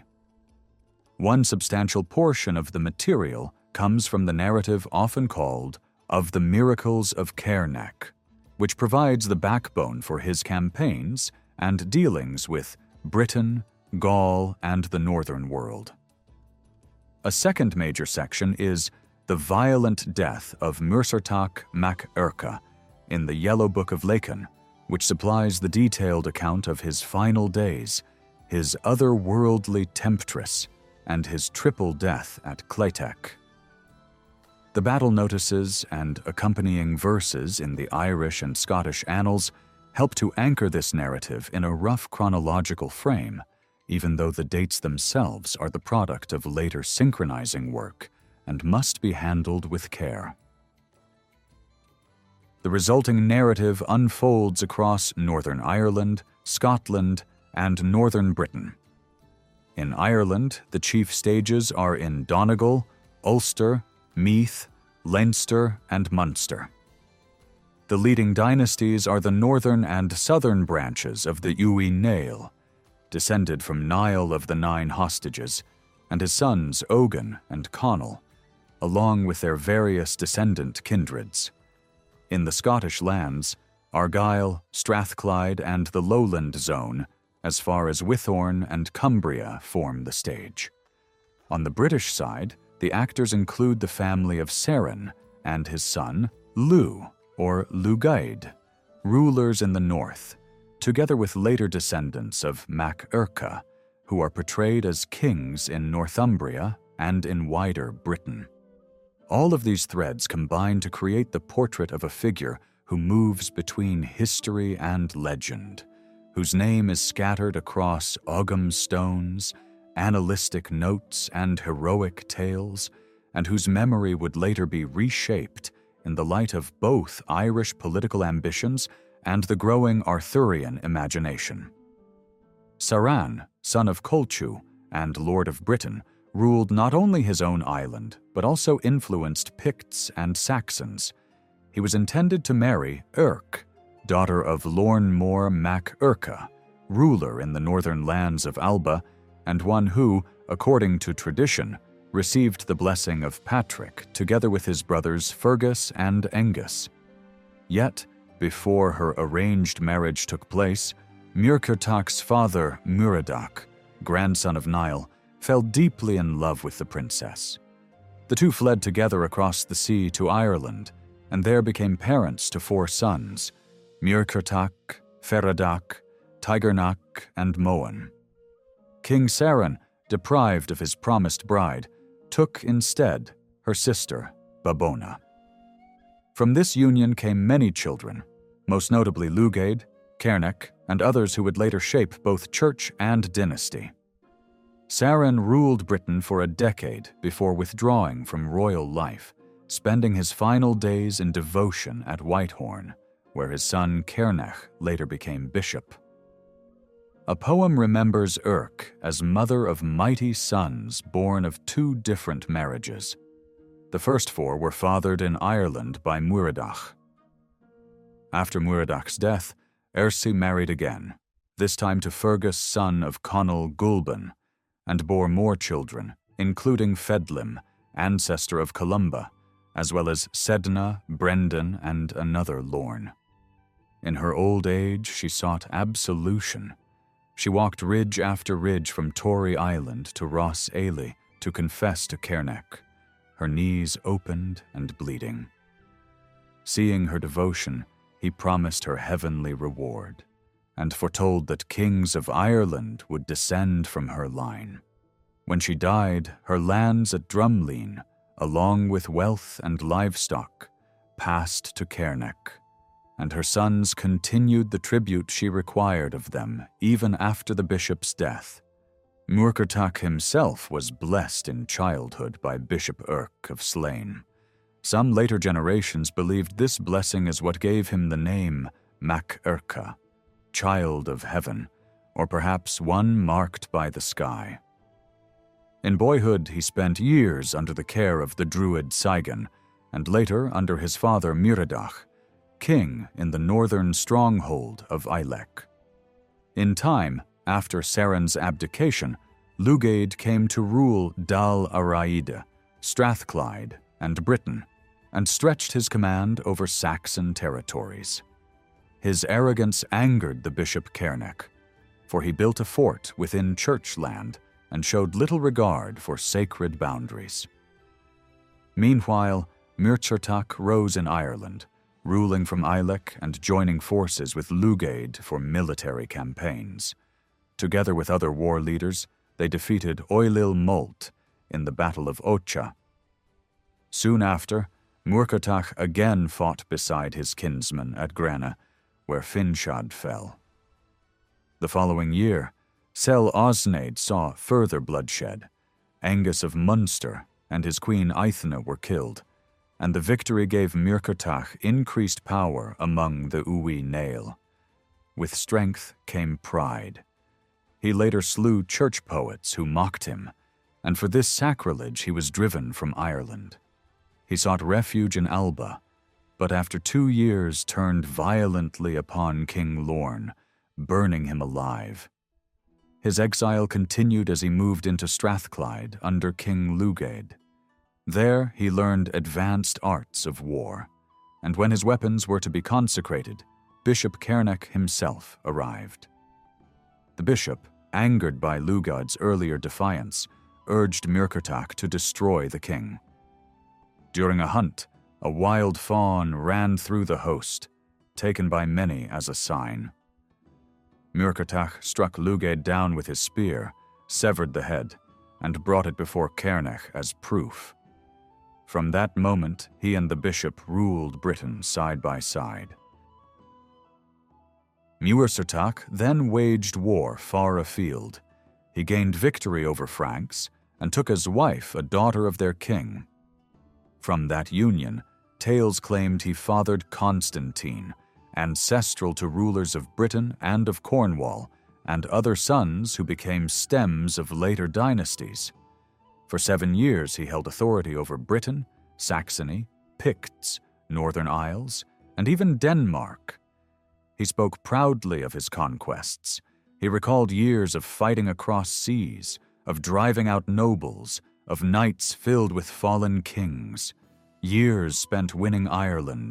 One substantial portion of the material comes from the narrative often called of the Miracles of Cairnach, which provides the backbone for his campaigns and dealings with Britain, Gaul, and the Northern world. A second major section is the violent death of Muirchertach Mac Urcha in the Yellow Book of Lacan, which supplies the detailed account of his final days, his otherworldly temptress, and his triple death at Claytech. The battle notices and accompanying verses in the Irish and Scottish annals help to anchor this narrative in a rough chronological frame, even though the dates themselves are the product of later synchronizing work and must be handled with care. The resulting narrative unfolds across Northern Ireland, Scotland, and Northern Britain. In Ireland, the chief stages are in Donegal, Ulster, Meath, Leinster, and Munster. The leading dynasties are the northern and southern branches of the Uí Néill, descended from Niall of the Nine Hostages, and his sons Ogan and Conall, along with their various descendant kindreds. In the Scottish lands, Argyll, Strathclyde, and the Lowland zone, as far as Withorn and Cumbria, form the stage. On the British side, the actors include the family of Seren and his son, Lugh, or Lugaid, rulers in the north, together with later descendants of Mac Urcha, who are portrayed as kings in Northumbria and in wider Britain. All of these threads combine to create the portrait of a figure who moves between history and legend, whose name is scattered across Ogham stones, annalistic notes, and heroic tales, and whose memory would later be reshaped in the light of both Irish political ambitions and the growing Arthurian imagination. Saran, son of Colchu and Lord of Britain, ruled not only his own island, but also influenced Picts and Saxons. He was intended to marry Eirc, daughter of Lorn Mór Mac Urcha, ruler in the northern lands of Alba, and one who, according to tradition, received the blessing of Patrick together with his brothers Fergus and Angus. Yet, before her arranged marriage took place, Muirchertach's father, Muiredac, grandson of Niall, fell deeply in love with the princess. The two fled together across the sea to Ireland, and there became parents to four sons, Muirchertach, Feradach, Tigernach, and Moan. King Saran, deprived of his promised bride, took instead her sister, Babona. From this union came many children, most notably Lugaid, Cairnach, and others who would later shape both church and dynasty. Saran ruled Britain for a decade before withdrawing from royal life, spending his final days in devotion at Whitehorn, where his son Cairnach later became bishop. A poem remembers Earc as mother of mighty sons born of two different marriages. The first four were fathered in Ireland by Muiredach. After Muiredach's death, Aersi married again, this time to Fergus, son of Conall Gulban, and bore more children, including Fedlim, ancestor of Columba, as well as Sedna, Brendan, and another Lorne. In her old age, she sought absolution. She walked ridge after ridge from Tory Island to Ross Ailey to confess to Cairnach, her knees opened and bleeding. Seeing her devotion, he promised her heavenly reward, and foretold that kings of Ireland would descend from her line. When she died, her lands at Drumleen, along with wealth and livestock, passed to Cairnach, and her sons continued the tribute she required of them even after the bishop's death. Muirchertach himself was blessed in childhood by Bishop Earc of Slane. Some later generations believed this blessing is what gave him the name Mac Urca, child of heaven, or perhaps one marked by the sky. In boyhood, he spent years under the care of the druid Saigan, and later under his father Muiredach, king in the northern stronghold of Ailech. In time, after Saran's abdication, Lugaid came to rule Dal Araide, Strathclyde, and Britain, and stretched his command over Saxon territories. His arrogance angered the bishop Cairnach, for he built a fort within church land and showed little regard for sacred boundaries. Meanwhile, Muirchertach rose in Ireland, ruling from Ailech and joining forces with Lugaid for military campaigns. Together with other war leaders, they defeated Oilil Molt in the Battle of Ocha. Soon after, Muirchertach again fought beside his kinsman at Grana, where Finchad fell. The following year, Sel Osneid saw further bloodshed. Angus of Munster and his queen Aithne were killed, and the victory gave Muirchertach increased power among the Uí Néill. With strength came pride. He later slew church poets who mocked him, and for this sacrilege he was driven from Ireland. He sought refuge in Alba, but after two years turned violently upon King Lorne, burning him alive. His exile continued as he moved into Strathclyde under King Lugaid. There he learned advanced arts of war, and when his weapons were to be consecrated, Bishop Cairnach himself arrived. The bishop, angered by Lugaid's earlier defiance, urged Muirchertach to destroy the king. During a hunt, a wild fawn ran through the host, taken by many as a sign. Muirchertach struck Lugaid down with his spear, severed the head, and brought it before Cairnach as proof. From that moment, he and the bishop ruled Britain side by side. Muirchertach then waged war far afield. He gained victory over Franks and took as wife a daughter of their king. From that union, tales claimed he fathered Constantine, ancestral to rulers of Britain and of Cornwall, and other sons who became stems of later dynasties. For seven years he held authority over Britain, Saxony, Picts, Northern Isles, and even Denmark. He spoke proudly of his conquests. He recalled years of fighting across seas, of driving out nobles, of nights filled with fallen kings, years spent winning Ireland,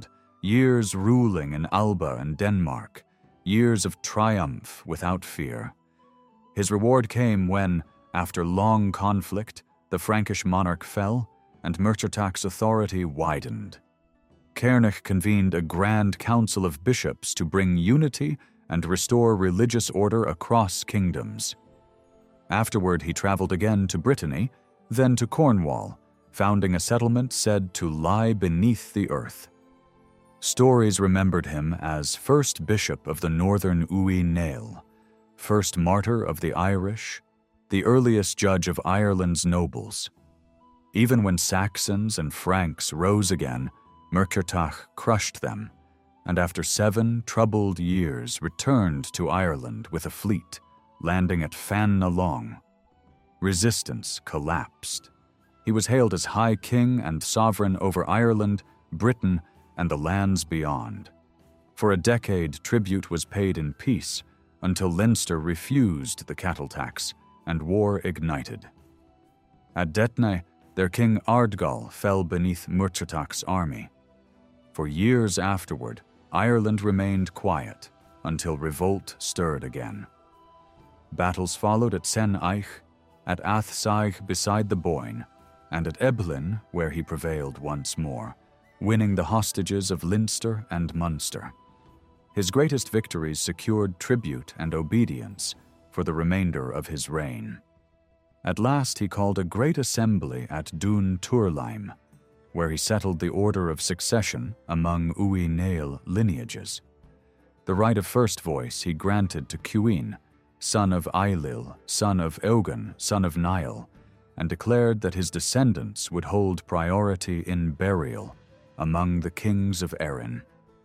years ruling in Alba and Denmark, years of triumph without fear. His reward came when, after long conflict, the Frankish monarch fell and Muirchertach's authority widened. Cernach convened a grand council of bishops to bring unity and restore religious order across kingdoms. Afterward, he traveled again to Brittany, then to Cornwall, founding a settlement said to lie beneath the earth. Stories remembered him as first bishop of the northern Uí Néill, first martyr of the Irish, the earliest judge of Ireland's nobles. Even when Saxons and Franks rose again, Muirchertach crushed them, and after seven troubled years returned to Ireland with a fleet, landing at Fan na Long. Resistance collapsed. He was hailed as High King and sovereign over Ireland, Britain, and the lands beyond. For a decade, tribute was paid in peace, until Leinster refused the cattle tax, and war ignited. At Detney, their king Ardgal fell beneath Muirchertach's army. For years afterward, Ireland remained quiet, until revolt stirred again. Battles followed at Sen Eich, at Athsaigh beside the Boyne, and at Eblin, where he prevailed once more, winning the hostages of Leinster and Munster. His greatest victories secured tribute and obedience for the remainder of his reign. At last he called a great assembly at Dún Turlaim, where he settled the order of succession among Uí Néill lineages. The right of first voice he granted to Cuin, son of Ailill, son of Eugen, son of Niall, and declared that his descendants would hold priority in burial among the kings of Erin.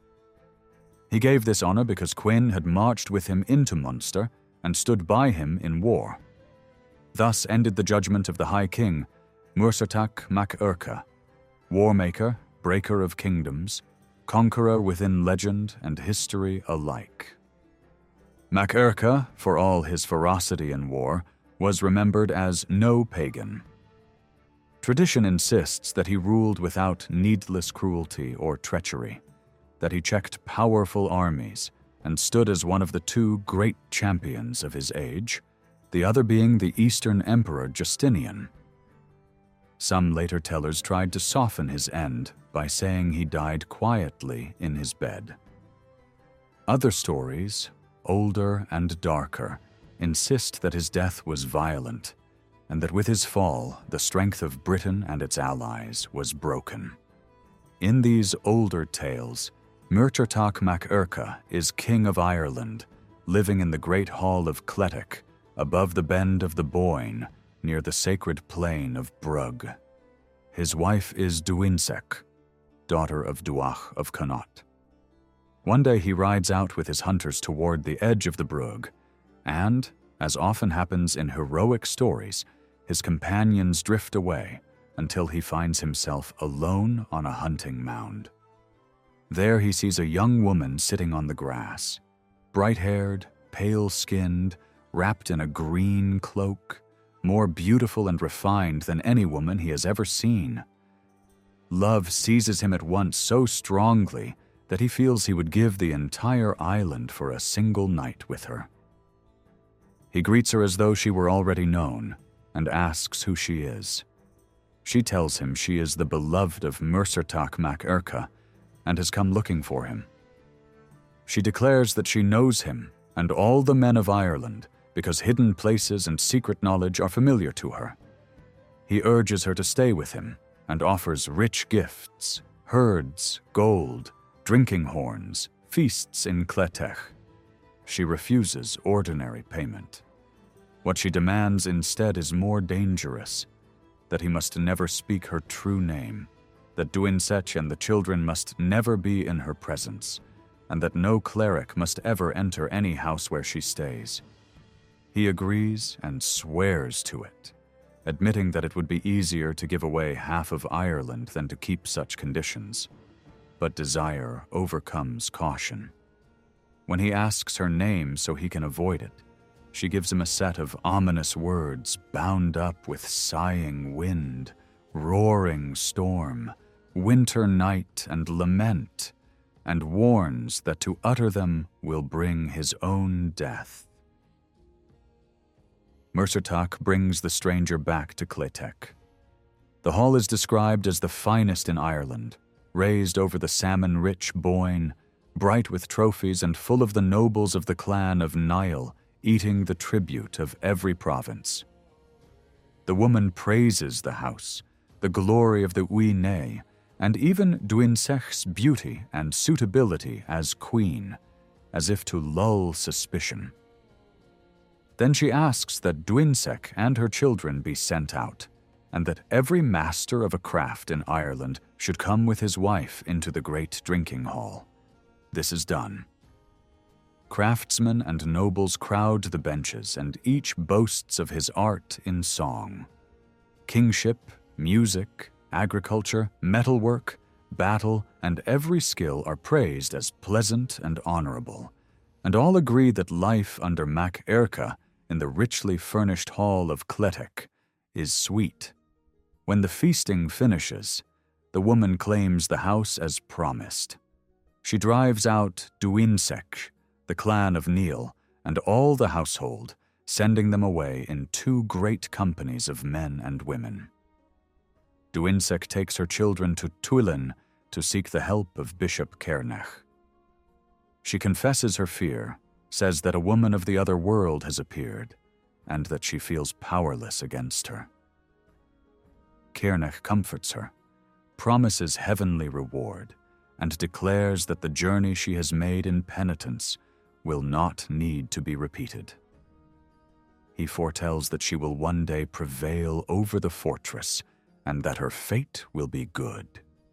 He gave this honor because Cuin had marched with him into Munster and stood by him in war. Thus ended the judgment of the High King, Muirchertach mac Urca, warmaker, breaker of kingdoms, conqueror within legend and history alike. Mac Urca, for all his ferocity in war, was remembered as no pagan. Tradition insists that he ruled without needless cruelty or treachery, that he checked powerful armies and stood as one of the two great champions of his age, the other being the Eastern Emperor Justinian. Some later tellers tried to soften his end by saying he died quietly in his bed. Other stories, older and darker, insist that his death was violent, and that with his fall, the strength of Britain and its allies was broken. In these older tales, Muirchertach mac Urca is King of Ireland, living in the great hall of Cletick, above the bend of the Boyne, near the sacred plain of Brugh. His wife is Duinsec, daughter of Duach of Connaught. One day he rides out with his hunters toward the edge of the Brugh, and, as often happens in heroic stories, his companions drift away until he finds himself alone on a hunting mound. There he sees a young woman sitting on the grass, bright-haired, pale-skinned, wrapped in a green cloak, more beautiful and refined than any woman he has ever seen. Love seizes him at once so strongly that he feels he would give the entire island for a single night with her. He greets her as though she were already known, and asks who she is. She tells him she is the beloved of Muirchertach mac Urca, and has come looking for him. She declares that she knows him and all the men of Ireland because hidden places and secret knowledge are familiar to her. He urges her to stay with him and offers rich gifts, herds, gold, drinking horns, feasts in Cletech. She refuses ordinary payment. What she demands instead is more dangerous, that he must never speak her true name, that Duinsec and the children must never be in her presence, and that no cleric must ever enter any house where she stays. He agrees and swears to it, admitting that it would be easier to give away half of Ireland than to keep such conditions. But desire overcomes caution. When he asks her name so he can avoid it, she gives him a set of ominous words bound up with sighing wind, roaring storm, winter night, and lament, and warns that to utter them will bring his own death. Muirchertach brings the stranger back to Cleitech. The hall is described as the finest in Ireland, raised over the salmon-rich Boyne, bright with trophies and full of the nobles of the clan of Niall eating the tribute of every province. The woman praises the house, the glory of the Uí and even Duinsech's beauty and suitability as queen, as if to lull suspicion. Then she asks that Duinsech and her children be sent out, and that every master of a craft in Ireland should come with his wife into the great drinking hall. This is done. Craftsmen and nobles crowd the benches, and each boasts of his art in song. Kingship, music, agriculture, metalwork, battle, and every skill are praised as pleasant and honorable, and all agree that life under Mac Aircha in the richly furnished hall of Cleitech is sweet. When the feasting finishes, the woman claims the house as promised. She drives out Duinsech, the clan of Niall, and all the household, sending them away in two great companies of men and women. Duinsech takes her children to Tuilin to seek the help of Bishop Cernach. She confesses her fear, says that a woman of the other world has appeared, and that she feels powerless against her. Cernach comforts her, promises heavenly reward, and declares that the journey she has made in penitence will not need to be repeated. He foretells that she will one day prevail over the fortress, and that her fate will be good.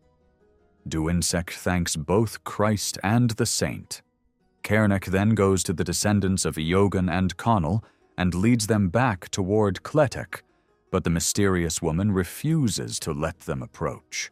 Duinsech thanks both Christ and the saint. Cernach then goes to the descendants of Eogan and Conall and leads them back toward Cleitech, but the mysterious woman refuses to let them approach.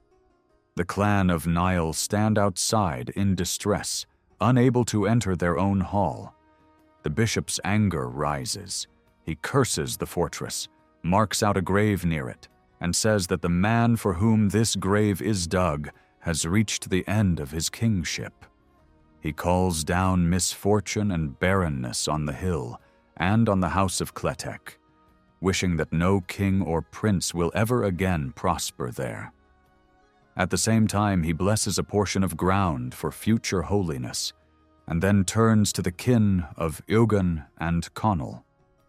The clan of Niall stand outside in distress, unable to enter their own hall. The bishop's anger rises. He curses the fortress, marks out a grave near it, and says that the man for whom this grave is dug has reached the end of his kingship. He calls down misfortune and barrenness on the hill and on the house of Cleitech, wishing that no king or prince will ever again prosper there. At the same time, he blesses a portion of ground for future holiness, and then turns to the kin of Eogan and Conall.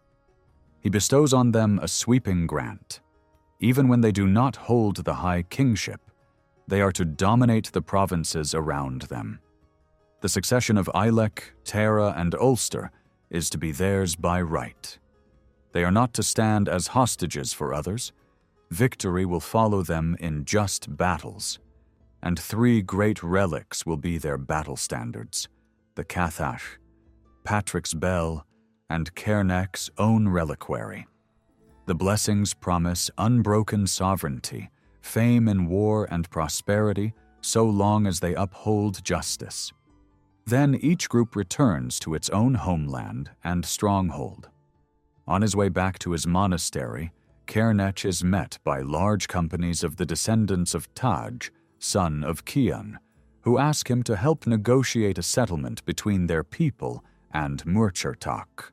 He bestows on them a sweeping grant. Even when they do not hold the high kingship, they are to dominate the provinces around them. The succession of Ailech, Tara, and Ulster is to be theirs by right. They are not to stand as hostages for others. Victory will follow them in just battles, and three great relics will be their battle standards: the Cathach, Patrick's Bell, and Cernach's own reliquary. The blessings promise unbroken sovereignty, fame in war and prosperity, so long as they uphold justice. Then each group returns to its own homeland and stronghold. On his way back to his monastery, Cernach is met by large companies of the descendants of Taj, son of Cian, who ask him to help negotiate a settlement between their people and Muirchertach.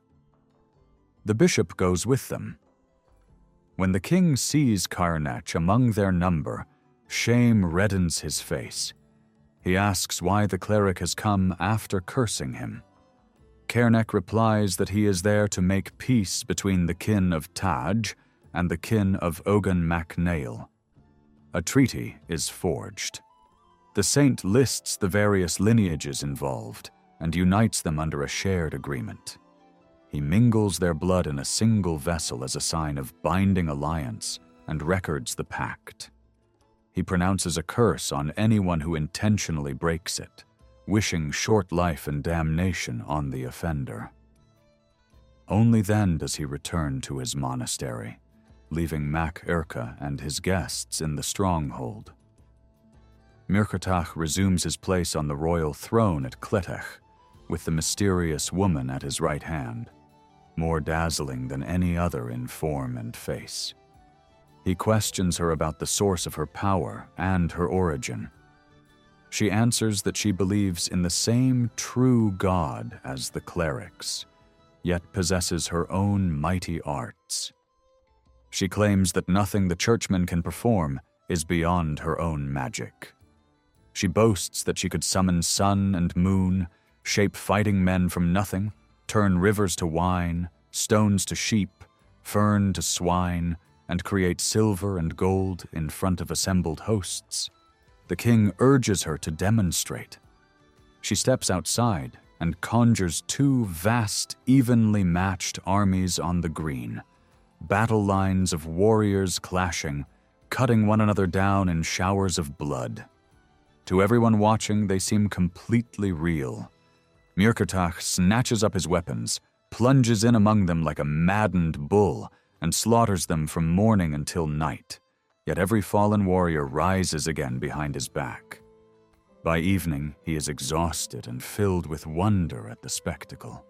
The bishop goes with them. When the king sees Cernach among their number, shame reddens his face. He asks why the cleric has come after cursing him. Cernach replies that he is there to make peace between the kin of Taj and the kin of Eogan mac Nail. A treaty is forged. The saint lists the various lineages involved and unites them under a shared agreement. He mingles their blood in a single vessel as a sign of binding alliance and records the pact. He pronounces a curse on anyone who intentionally breaks it, wishing short life and damnation on the offender. Only then does he return to his monastery, leaving Mac Aircha and his guests in the stronghold. Muirchertach resumes his place on the royal throne at Cleitech, with the mysterious woman at his right hand, more dazzling than any other in form and face. He questions her about the source of her power and her origin. she answers that she believes in the same true God as the clerics, yet possesses her own mighty arts. She claims that nothing the churchmen can perform is beyond her own magic. She boasts that she could summon sun and moon, shape fighting men from nothing, turn rivers to wine, stones to sheep, fern to swine, and create silver and gold in front of assembled hosts. The king urges her to demonstrate. She steps outside and conjures two vast, evenly matched armies on the green, battle lines of warriors clashing, cutting one another down in showers of blood. To everyone watching, they seem completely real. Murkertach snatches up his weapons, plunges in among them like a maddened bull, and slaughters them from morning until night. Yet every fallen warrior rises again behind his back. By evening, he is exhausted and filled with wonder at the spectacle.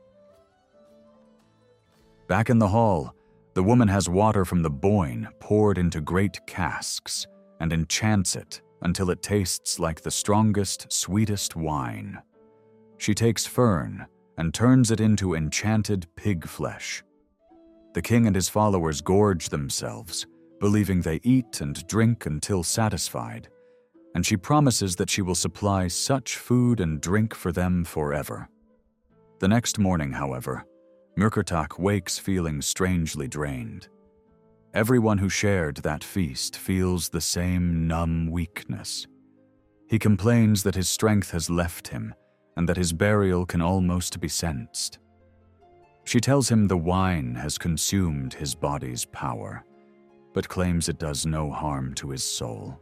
Back in the hall, the woman has water from the Boyne poured into great casks and enchants it until it tastes like the strongest, sweetest wine. She takes fern and turns it into enchanted pig flesh. The king and his followers gorge themselves, believing they eat and drink until satisfied, and she promises that she will supply such food and drink for them forever. The next morning, however, Murkertach wakes feeling strangely drained. Everyone who shared that feast feels the same numb weakness. He complains that his strength has left him and that his burial can almost be sensed. She tells him the wine has consumed his body's power, but claims it does no harm to his soul.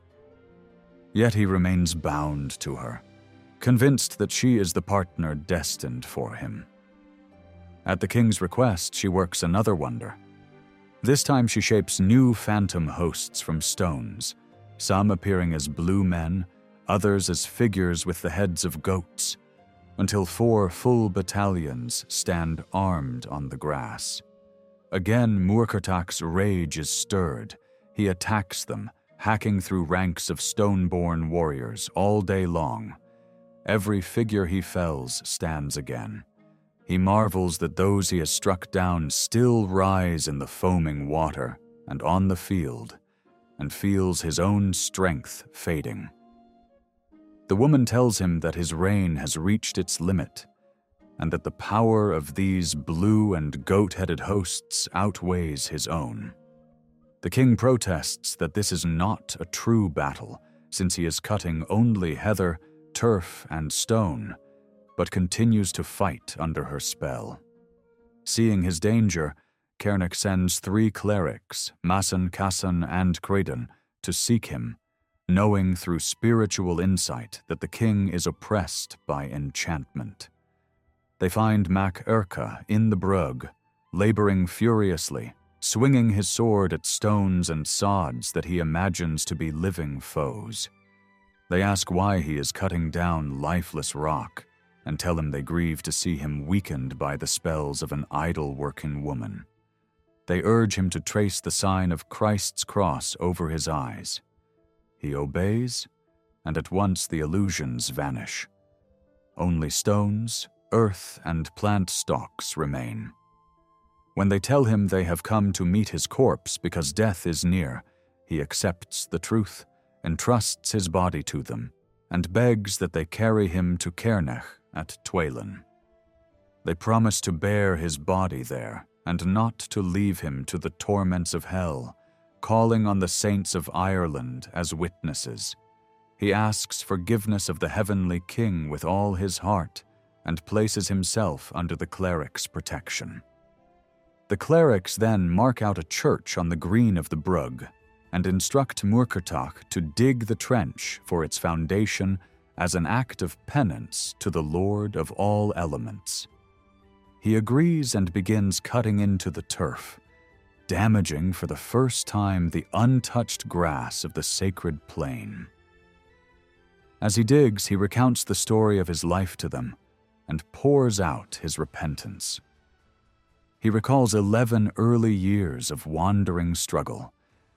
Yet he remains bound to her, convinced that she is the partner destined for him. At the king's request, she works another wonder. This time she shapes new phantom hosts from stones, some appearing as blue men, others as figures with the heads of goats, until four full battalions stand armed on the grass. Again, Murkertach's rage is stirred. He attacks them, hacking through ranks of stone-born warriors all day long. Every figure he fells stands again. He marvels that those he has struck down still rise in the foaming water and on the field, and feels his own strength fading. The woman tells him that his reign has reached its limit, and that the power of these blue and goat-headed hosts outweighs his own. The king protests that this is not a true battle, since he is cutting only heather, turf, and stone, but continues to fight under her spell. Seeing his danger, Cernach sends three clerics, Masan, Cassan, and Credan, to seek him, knowing through spiritual insight that the king is oppressed by enchantment. They find Mac Urca in the brug, laboring furiously, swinging his sword at stones and sods that he imagines to be living foes. They ask why he is cutting down lifeless rock, and tell him they grieve to see him weakened by the spells of an idol-working woman. They urge him to trace the sign of Christ's cross over his eyes. He obeys, and at once the illusions vanish. Only stones, earth, and plant stalks remain. When they tell him they have come to meet his corpse because death is near, he accepts the truth, entrusts his body to them, and begs that they carry him to Cernach at Tuelin. They promise to bear his body there, and not to leave him to the torments of hell, calling on the saints of Ireland as witnesses. He asks forgiveness of the heavenly king with all his heart, and places himself under the cleric's protection. The clerics then mark out a church on the green of the brug, and instruct Murkertach to dig the trench for its foundation as an act of penance to the Lord of all elements. He agrees and begins cutting into the turf, damaging for the first time the untouched grass of the sacred plain. As he digs, he recounts the story of his life to them and pours out his repentance. He recalls eleven early years of wandering struggle,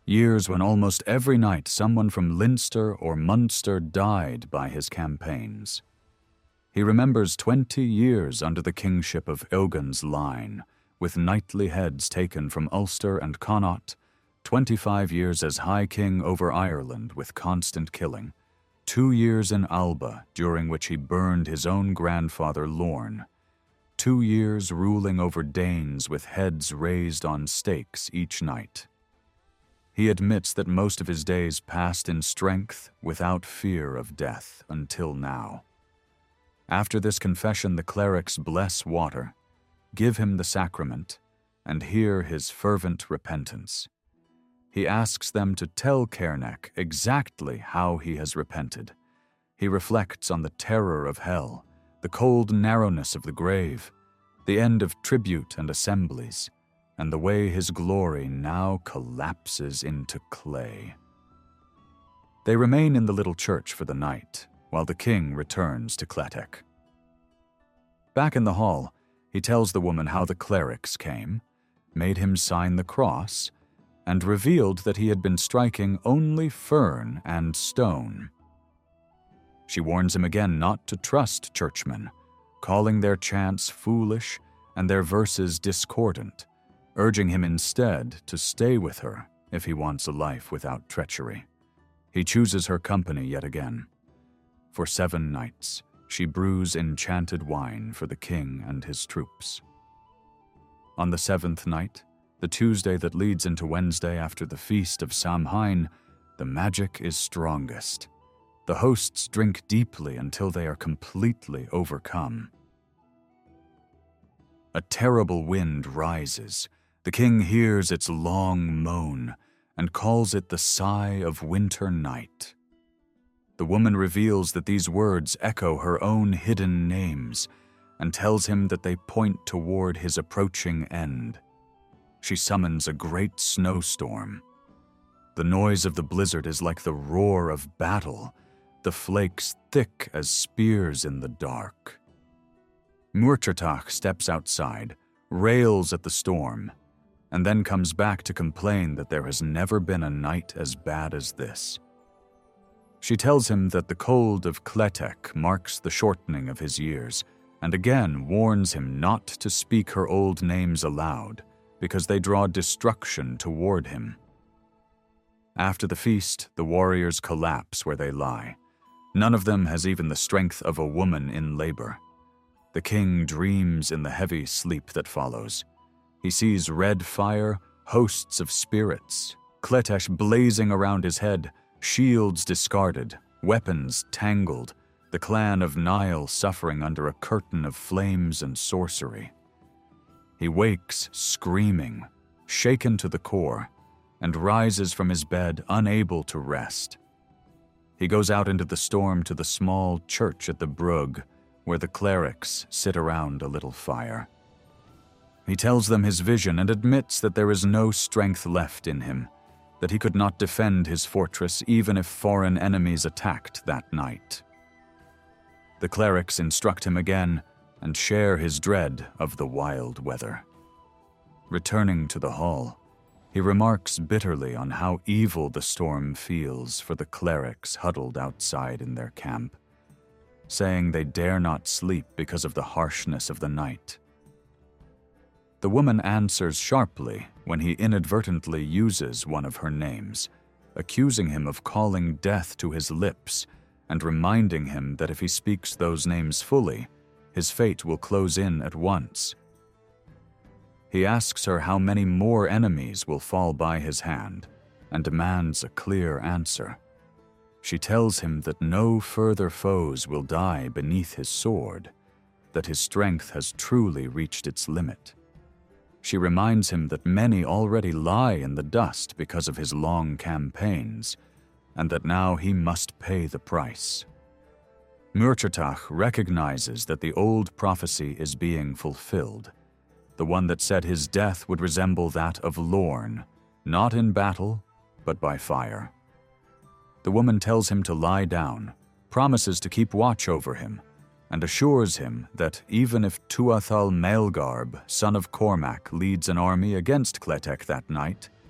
Years when almost every night someone from Leinster or Munster died by his campaigns. He remembers twenty years under the kingship of Eugen's line, with knightly heads taken from Ulster and Connaught, twenty-five years as High King over Ireland with constant killing, two years in Alba during which he burned his own grandfather Lorne, two years ruling over Danes with heads raised on stakes each night. He admits that most of his days passed in strength without fear of death until now. After this confession, the clerics bless Water, give him the sacrament, and hear his fervent repentance. He asks them to tell Cernach exactly how he has repented. He reflects on the terror of hell, the cold narrowness of the grave, the end of tribute and assemblies, and the way his glory now collapses into clay. They remain in the little church for the night, while the king returns to Cletach. Back in the hall, he tells the woman how the clerics came, made him sign the cross, and revealed that he had been striking only fern and stone. She warns him again not to trust churchmen, calling their chants foolish and their verses discordant, urging him instead to stay with her if he wants a life without treachery. He chooses her company yet again. For seven nights, she brews enchanted wine for the king and his troops. On the seventh night, the Tuesday that leads into Wednesday after the feast of Samhain, the magic is strongest. The hosts drink deeply until they are completely overcome. A terrible wind rises. The king hears its long moan and calls it the sigh of winter night. The woman reveals that these words echo her own hidden names and tells him that they point toward his approaching end. She summons a great snowstorm. The noise of the blizzard is like the roar of battle, the flakes thick as spears in the dark. Muirchertach steps outside, rails at the storm, and then comes back to complain that there has never been a night as bad as this. She tells him that the cold of Cletach marks the shortening of his years, and again warns him not to speak her old names aloud, because they draw destruction toward him. After the feast, the warriors collapse where they lie. None of them has even the strength of a woman in labor. The king dreams in the heavy sleep that follows. He sees red fire, hosts of spirits, Cletach blazing around his head, shields discarded, weapons tangled, the clan of Niall suffering under a curtain of flames and sorcery. He wakes screaming, shaken to the core, and rises from his bed unable to rest. He goes out into the storm to the small church at the Brug, where the clerics sit around a little fire. He tells them his vision and admits that there is no strength left in him, that he could not defend his fortress even if foreign enemies attacked that night. The clerics instruct him again and share his dread of the wild weather. Returning to the hall, he remarks bitterly on how evil the storm feels for the clerics huddled outside in their camp, saying they dare not sleep because of the harshness of the night. The woman answers sharply when he inadvertently uses one of her names, accusing him of calling death to his lips and reminding him that if he speaks those names fully, his fate will close in at once. He asks her how many more enemies will fall by his hand and demands a clear answer. She tells him that no further foes will die beneath his sword, that his strength has truly reached its limit. She reminds him that many already lie in the dust because of his long campaigns, and that now he must pay the price. Muirchertach recognizes that the old prophecy is being fulfilled, the one that said his death would resemble that of Lorne, not in battle, but by fire. The woman tells him to lie down, promises to keep watch over him, and assures him that even if Tuathal Maelgarb, son of Cormac, leads an army against Cletach that night,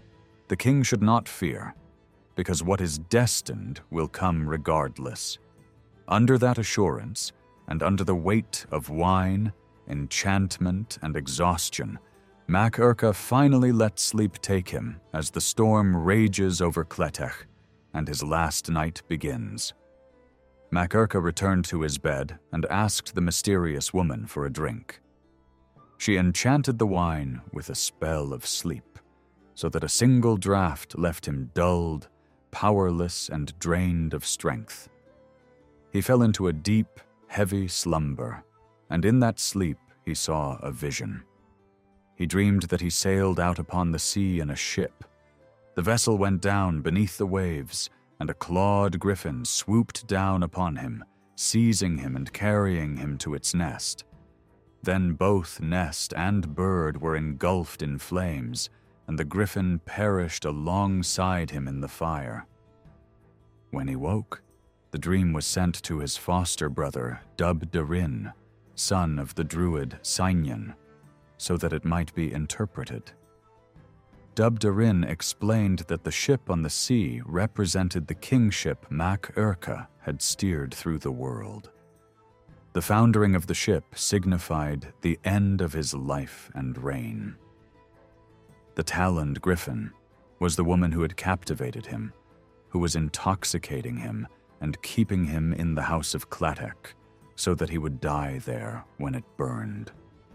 the king should not fear, because what is destined will come regardless. Under that assurance, and under the weight of wine, enchantment, and exhaustion, Mac Urka finally lets sleep take him as the storm rages over Cletach and his last night begins. Mac Urka returned to his bed and asked the mysterious woman for a drink. She enchanted the wine with a spell of sleep, so that a single draught left him dulled, powerless, and drained of strength. He fell into a deep, heavy slumber, and in that sleep he saw a vision. He dreamed that he sailed out upon the sea in a ship. The vessel went down beneath the waves, and a clawed griffin swooped down upon him, seizing him and carrying him to its nest. Then both nest and bird were engulfed in flames, and the griffin perished alongside him in the fire. When he woke, the dream was sent to his foster brother, Dub Darin, son of the druid Sainyan, so that it might be interpreted. Dub Darin explained that the ship on the sea represented the kingship Mac Urka had steered through the world. The foundering of the ship signified the end of his life and reign. The taloned griffin was the woman who had captivated him, who was intoxicating him and keeping him in the house of Cletach, so that he would die there when it burned.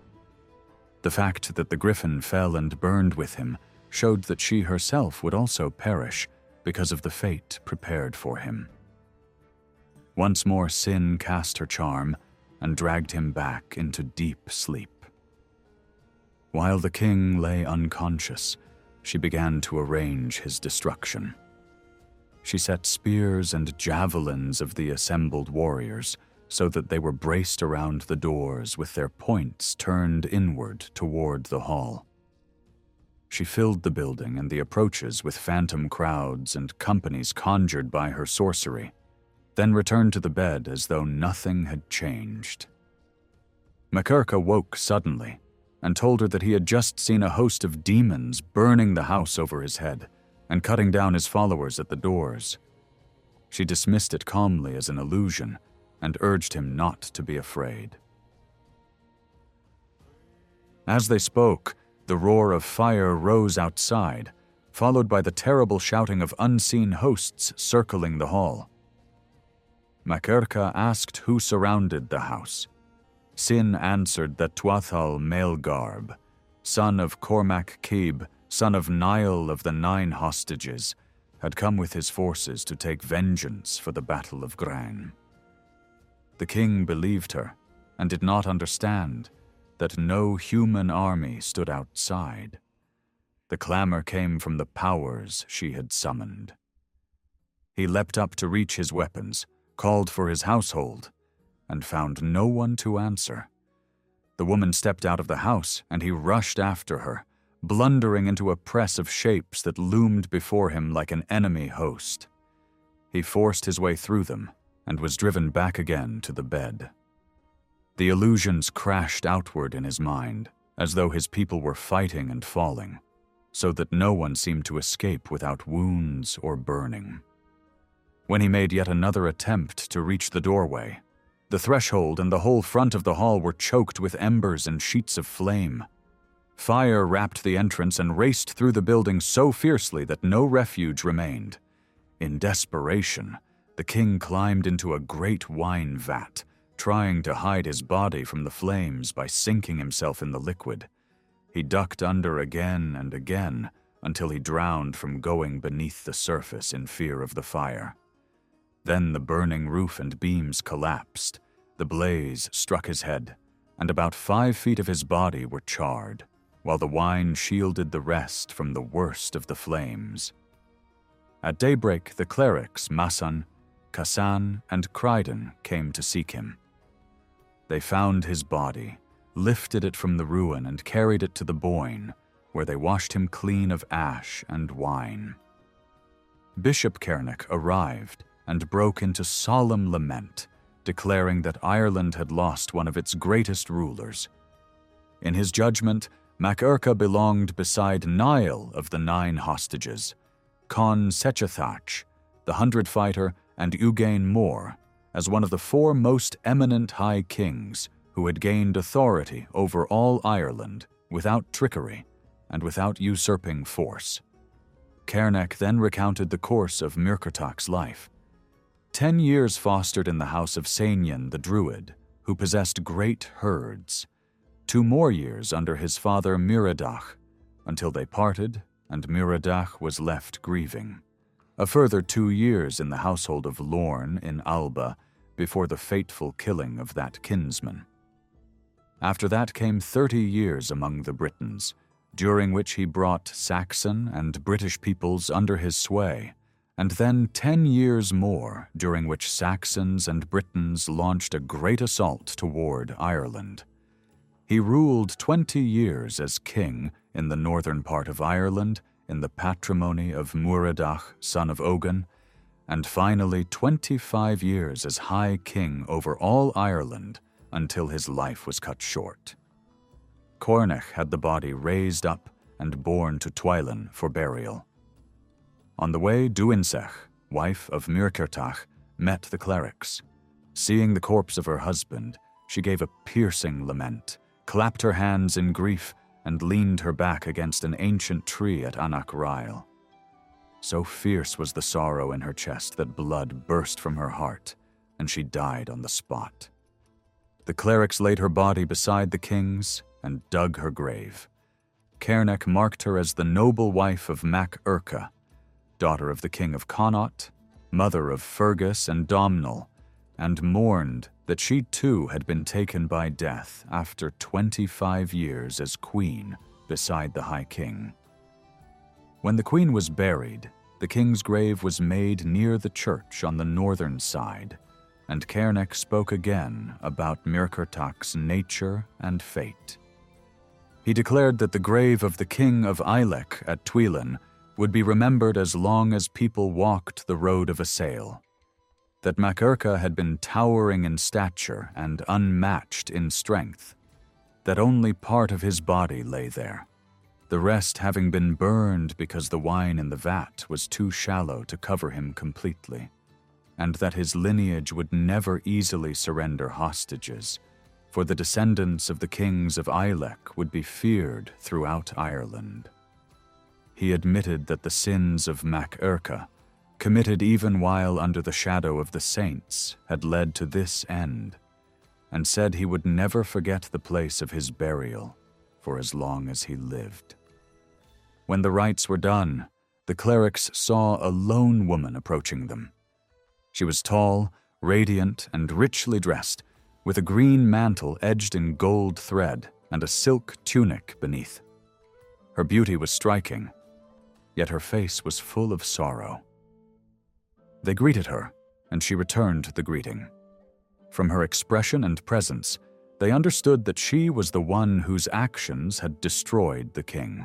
The fact that the griffin fell and burned with him showed that she herself would also perish because of the fate prepared for him. Once more sin cast her charm and dragged him back into deep sleep. While the king lay unconscious, she began to arrange his destruction. She set spears and javelins of the assembled warriors so that they were braced around the doors with their points turned inward toward the hall. She filled the building and the approaches with phantom crowds and companies conjured by her sorcery, then returned to the bed as though nothing had changed. Mac Urka woke suddenly and told her that he had just seen a host of demons burning the house over his head and cutting down his followers at the doors. She dismissed it calmly as an illusion and urged him not to be afraid. As they spoke, the roar of fire rose outside, followed by the terrible shouting of unseen hosts circling the hall. Mac Urka asked who surrounded the house. Sin answered that Tuathal Maelgarb, son of Cormac Keeb, son of Niall of the Nine Hostages, had come with his forces to take vengeance for the Battle of Grain. The king believed her and did not understand that no human army stood outside. The clamor came from the powers she had summoned. He leapt up to reach his weapons, called for his household, and found no one to answer. The woman stepped out of the house, and he rushed after her, blundering into a press of shapes that loomed before him like an enemy host. He forced his way through them and was driven back again to the bed. The illusions crashed outward in his mind, as though his people were fighting and falling, so that no one seemed to escape without wounds or burning. When he made yet another attempt to reach the doorway, the threshold and the whole front of the hall were choked with embers and sheets of flame. Fire wrapped the entrance and raced through the building so fiercely that no refuge remained. In desperation, the king climbed into a great wine vat, trying to hide his body from the flames by sinking himself in the liquid. He ducked under again and again until he drowned from going beneath the surface in fear of the fire. Then the burning roof and beams collapsed, the blaze struck his head, and about five feet of his body were charred, while the wine shielded the rest from the worst of the flames. At daybreak, the clerics Masan, Kassan, and Kryden came to seek him. They found his body, lifted it from the ruin, and carried it to the Boyne, where they washed him clean of ash and wine. Bishop Cairnach arrived and broke into solemn lament, declaring that Ireland had lost one of its greatest rulers. In his judgment, Mac Urca belonged beside Niall of the Nine Hostages, Con Sechethach, the Hundred Fighter, and Ugain Mór, as one of the four most eminent high kings who had gained authority over all Ireland without trickery and without usurping force. Cernach then recounted the course of Muirchertach's life. Ten years fostered in the house of Sainian the Druid, who possessed great herds. Two more years under his father Muiredaich, until they parted and Muiredaich was left grieving. A further two years in the household of Lorne in Alba before the fateful killing of that kinsman. After that came thirty years among the Britons, during which he brought Saxon and British peoples under his sway, and then ten years more during which Saxons and Britons launched a great assault toward Ireland. He ruled twenty years as king in the northern part of Ireland in the patrimony of Muiredaich, son of Ogun, and finally twenty-five years as High King over all Ireland until his life was cut short. Cornach had the body raised up and borne to Twylin for burial. On the way, Duinsech, wife of Muirchertach, met the clerics. Seeing the corpse of her husband, she gave a piercing lament, clapped her hands in grief, and leaned her back against an ancient tree at Annachrail. So fierce was the sorrow in her chest that blood burst from her heart, and she died on the spot. The clerics laid her body beside the king's and dug her grave. Cernach marked her as the noble wife of Mac Urca, daughter of the king of Connaught, mother of Fergus and Domhnall, and mourned that she too had been taken by death after twenty-five years as queen beside the High King. When the queen was buried, the king's grave was made near the church on the northern side, and Cernach spoke again about Muirchertach's nature and fate. He declared that the grave of the king of Ailech at Twylin would be remembered as long as people walked the road of Assail, that Mac Urca had been towering in stature and unmatched in strength, that only part of his body lay there, the rest having been burned because the wine in the vat was too shallow to cover him completely, and that his lineage would never easily surrender hostages, for the descendants of the kings of Ailech would be feared throughout Ireland. He admitted that the sins of Mac Urca, committed even while under the shadow of the saints, had led to this end, and said he would never forget the place of his burial for as long as he lived. When the rites were done, the clerics saw a lone woman approaching them. She was tall, radiant, and richly dressed, with a green mantle edged in gold thread and a silk tunic beneath. Her beauty was striking, yet her face was full of sorrow. They greeted her, and she returned the greeting. From her expression and presence, they understood that she was the one whose actions had destroyed the king.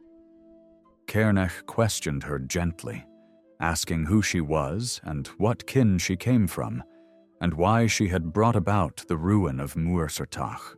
Cernach questioned her gently, asking who she was and what kin she came from, and why she had brought about the ruin of Muirchertach.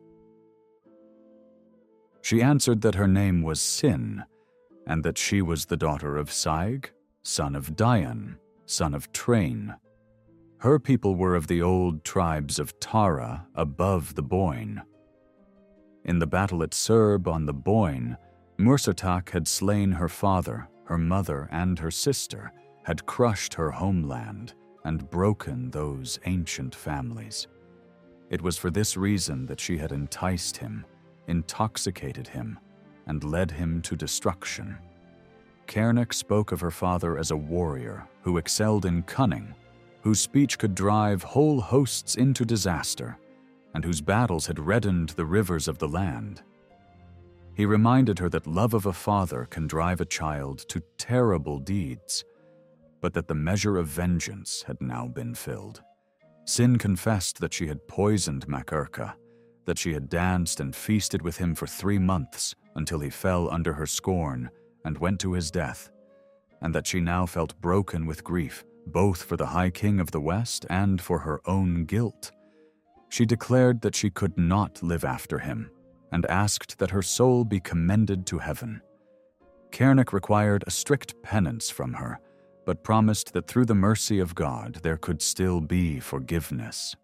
She answered that her name was Sin, and that she was the daughter of Saig, son of Dian, son of Train. Her people were of the old tribes of Tara above the Boyne. In the battle at Surb on the Boyne, Muirchertach had slain her father, her mother, and her sister, had crushed her homeland, and broken those ancient families. It was for this reason that she had enticed him, intoxicated him, and led him to destruction. Cernach spoke of her father as a warrior who excelled in cunning, whose speech could drive whole hosts into disaster, and whose battles had reddened the rivers of the land. He reminded her that love of a father can drive a child to terrible deeds, but that the measure of vengeance had now been filled. Sin confessed that she had poisoned Mac Urca, that she had danced and feasted with him for three months until he fell under her scorn and went to his death, and that she now felt broken with grief, both for the High King of the West and for her own guilt. She declared that she could not live after him, and asked that her soul be commended to heaven. Cernach required a strict penance from her, but promised that through the mercy of God there could still be forgiveness.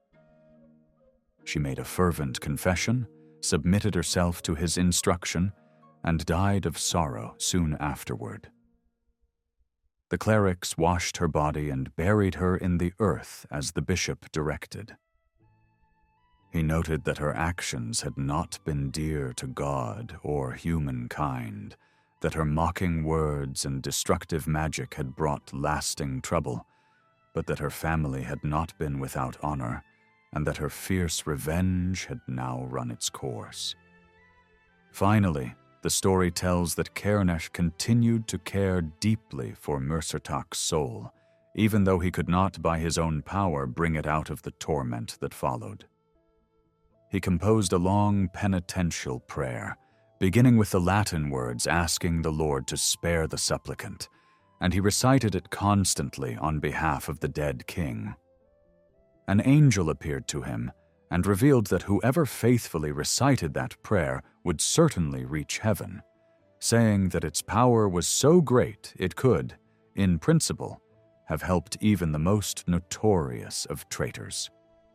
She made a fervent confession, submitted herself to his instruction, and died of sorrow soon afterward. The clerics washed her body and buried her in the earth as the bishop directed. He noted that her actions had not been dear to God or humankind, that her mocking words and destructive magic had brought lasting trouble, but that her family had not been without honor, and that her fierce revenge had now run its course. Finally, the story tells that Cernach continued to care deeply for Muirchertach's soul, even though he could not by his own power bring it out of the torment that followed. He composed a long penitential prayer, beginning with the Latin words asking the Lord to spare the supplicant, and he recited it constantly on behalf of the dead king. An angel appeared to him and revealed that whoever faithfully recited that prayer would certainly reach heaven, saying that its power was so great it could, in principle, have helped even the most notorious of traitors.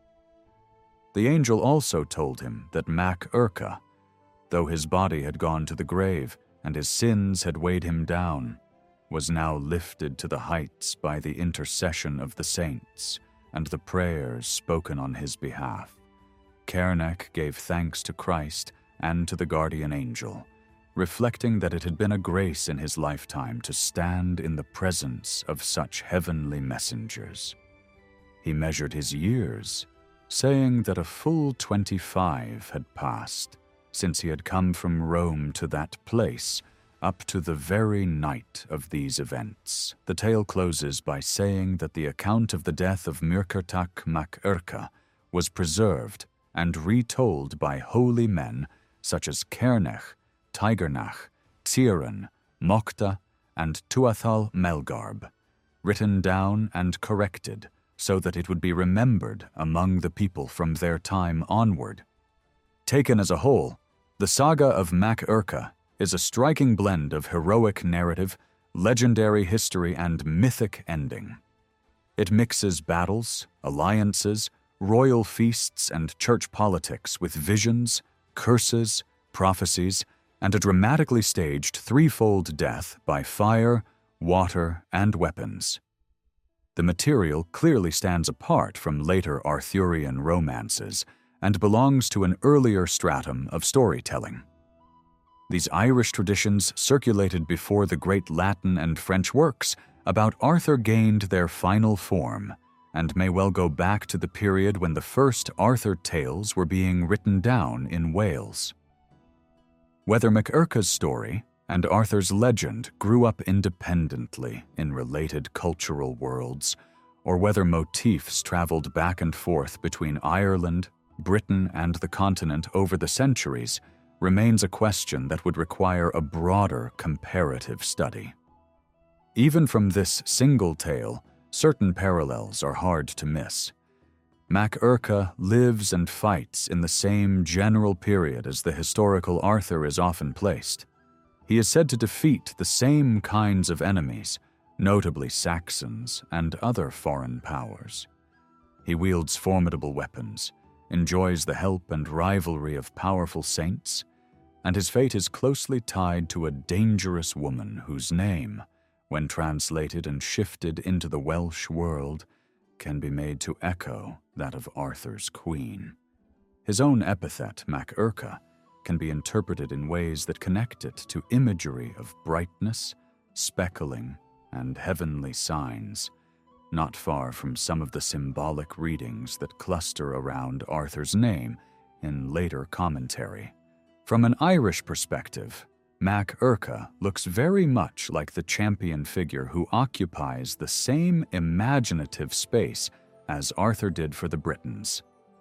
The angel also told him that Mac Urcha, though his body had gone to the grave and his sins had weighed him down, was now lifted to the heights by the intercession of the saints and the prayers spoken on his behalf. Cernach gave thanks to Christ and to the guardian angel, reflecting that it had been a grace in his lifetime to stand in the presence of such heavenly messengers. He measured his years, saying that a full twenty-five had passed since he had come from Rome to that place, up to the very night of these events. The tale closes by saying that the account of the death of Muirchertach Mac Urcha was preserved and retold by holy men such as Cernach, Tigernach, Ciaran, Mochta, and Tuathal Melgarb, written down and corrected so that it would be remembered among the people from their time onward. Taken as a whole, the saga of Mac Urcha is a striking blend of heroic narrative, legendary history, and mythic ending. It mixes battles, alliances, royal feasts, and church politics with visions, curses, prophecies, and a dramatically staged threefold death by fire, water, and weapons. The material clearly stands apart from later Arthurian romances and belongs to an earlier stratum of storytelling. These Irish traditions circulated before the great Latin and French works about Arthur gained their final form, and may well go back to the period when the first Arthur tales were being written down in Wales. Whether Mac Urcha's story and Arthur's legend grew up independently in related cultural worlds, or whether motifs traveled back and forth between Ireland, Britain, and the continent over the centuries, remains a question that would require a broader comparative study. Even from this single tale, certain parallels are hard to miss. Mac Urcha lives and fights in the same general period as the historical Arthur is often placed. He is said to defeat the same kinds of enemies, notably Saxons and other foreign powers. He wields formidable weapons, enjoys the help and rivalry of powerful saints, and his fate is closely tied to a dangerous woman whose name, when translated and shifted into the Welsh world, can be made to echo that of Arthur's queen. His own epithet, Mac Urcha, can be interpreted in ways that connect it to imagery of brightness, speckling, and heavenly signs, not far from some of the symbolic readings that cluster around Arthur's name in later commentary. From an Irish perspective, Mac Urcha looks very much like the champion figure who occupies the same imaginative space as Arthur did for the Britons.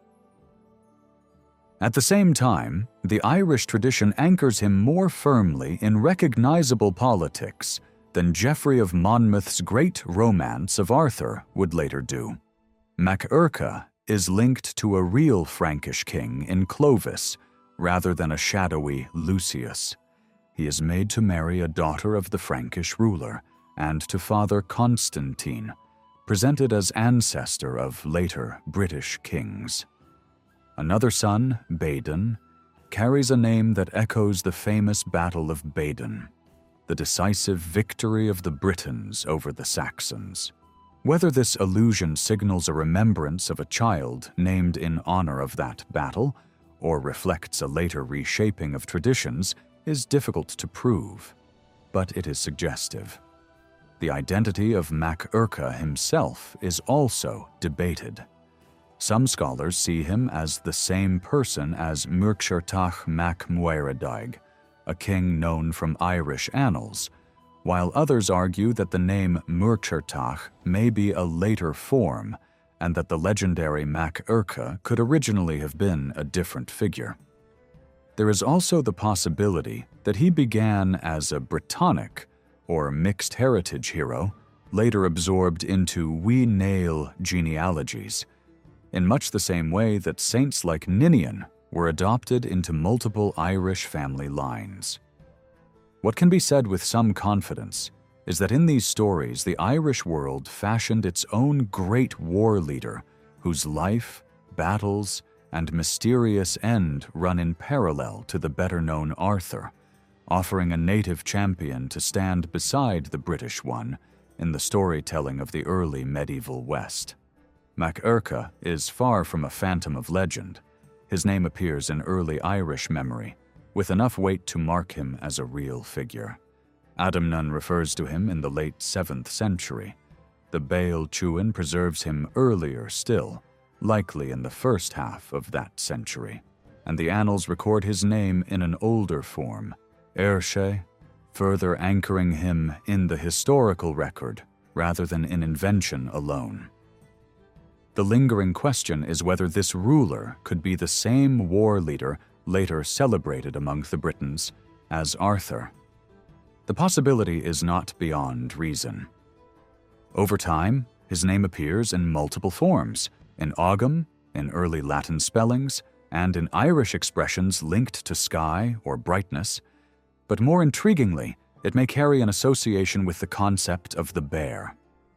At the same time, the Irish tradition anchors him more firmly in recognizable politics than Geoffrey of Monmouth's great romance of Arthur would later do. Mac Urcha is linked to a real Frankish king in Clovis, rather than a shadowy Lucius. He is made to marry a daughter of the Frankish ruler and to Father Constantine, presented as ancestor of later British kings. Another son, Baden, carries a name that echoes the famous Battle of Baden, the decisive victory of the Britons over the Saxons. Whether this allusion signals a remembrance of a child named in honor of that battle, or reflects a later reshaping of traditions, is difficult to prove, but it is suggestive. The identity of Mac Urca himself is also debated. Some scholars see him as the same person as Muirchertach Mac Muiredaig, a king known from Irish annals, while others argue that the name Muirchertach may be a later form and that the legendary Mac Urca could originally have been a different figure. There is also the possibility that he began as a Brittonic or mixed heritage hero, later absorbed into Uí Néill genealogies, in much the same way that saints like Ninian were adopted into multiple Irish family lines. What can be said with some confidence is that in these stories the Irish world fashioned its own great war leader whose life, battles, and mysterious end run in parallel to the better-known Arthur, offering a native champion to stand beside the British one in the storytelling of the early medieval West. Mac Urca is far from a phantom of legend. His name appears in early Irish memory, with enough weight to mark him as a real figure. Adamnan refers to him in the late seventh century. The Béal Chuin preserves him earlier still, likely in the first half of that century, and the annals record his name in an older form, Airse, further anchoring him in the historical record rather than in invention alone. The lingering question is whether this ruler could be the same war leader later celebrated among the Britons as Arthur. The possibility is not beyond reason. Over time, his name appears in multiple forms, in Ogham, in early Latin spellings, and in Irish expressions linked to sky or brightness, but more intriguingly, it may carry an association with the concept of the bear.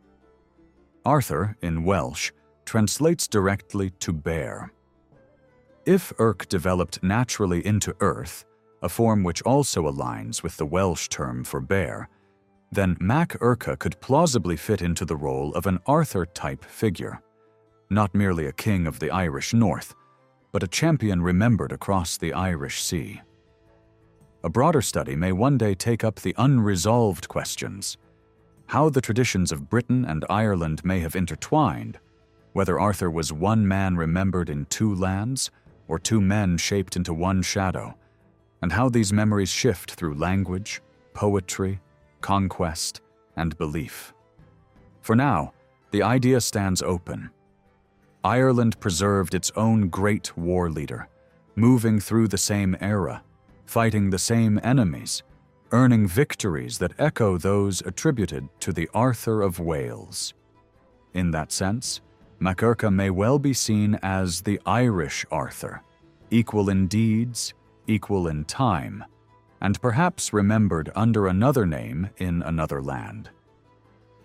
Arthur, in Welsh, translates directly to bear. If Urc developed naturally into earth, a form which also aligns with the Welsh term for bear, then Mac Urca could plausibly fit into the role of an Arthur-type figure, not merely a king of the Irish North, but a champion remembered across the Irish Sea. A broader study may one day take up the unresolved questions: how the traditions of Britain and Ireland may have intertwined, whether Arthur was one man remembered in two lands, or two men shaped into one shadow, and how these memories shift through language, poetry, conquest, and belief. For now, the idea stands open. Ireland preserved its own great war leader, moving through the same era, fighting the same enemies, earning victories that echo those attributed to the Arthur of Wales. In that sense, Mac Urca may well be seen as the Irish Arthur, equal in deeds, equal in time, and perhaps remembered under another name in another land.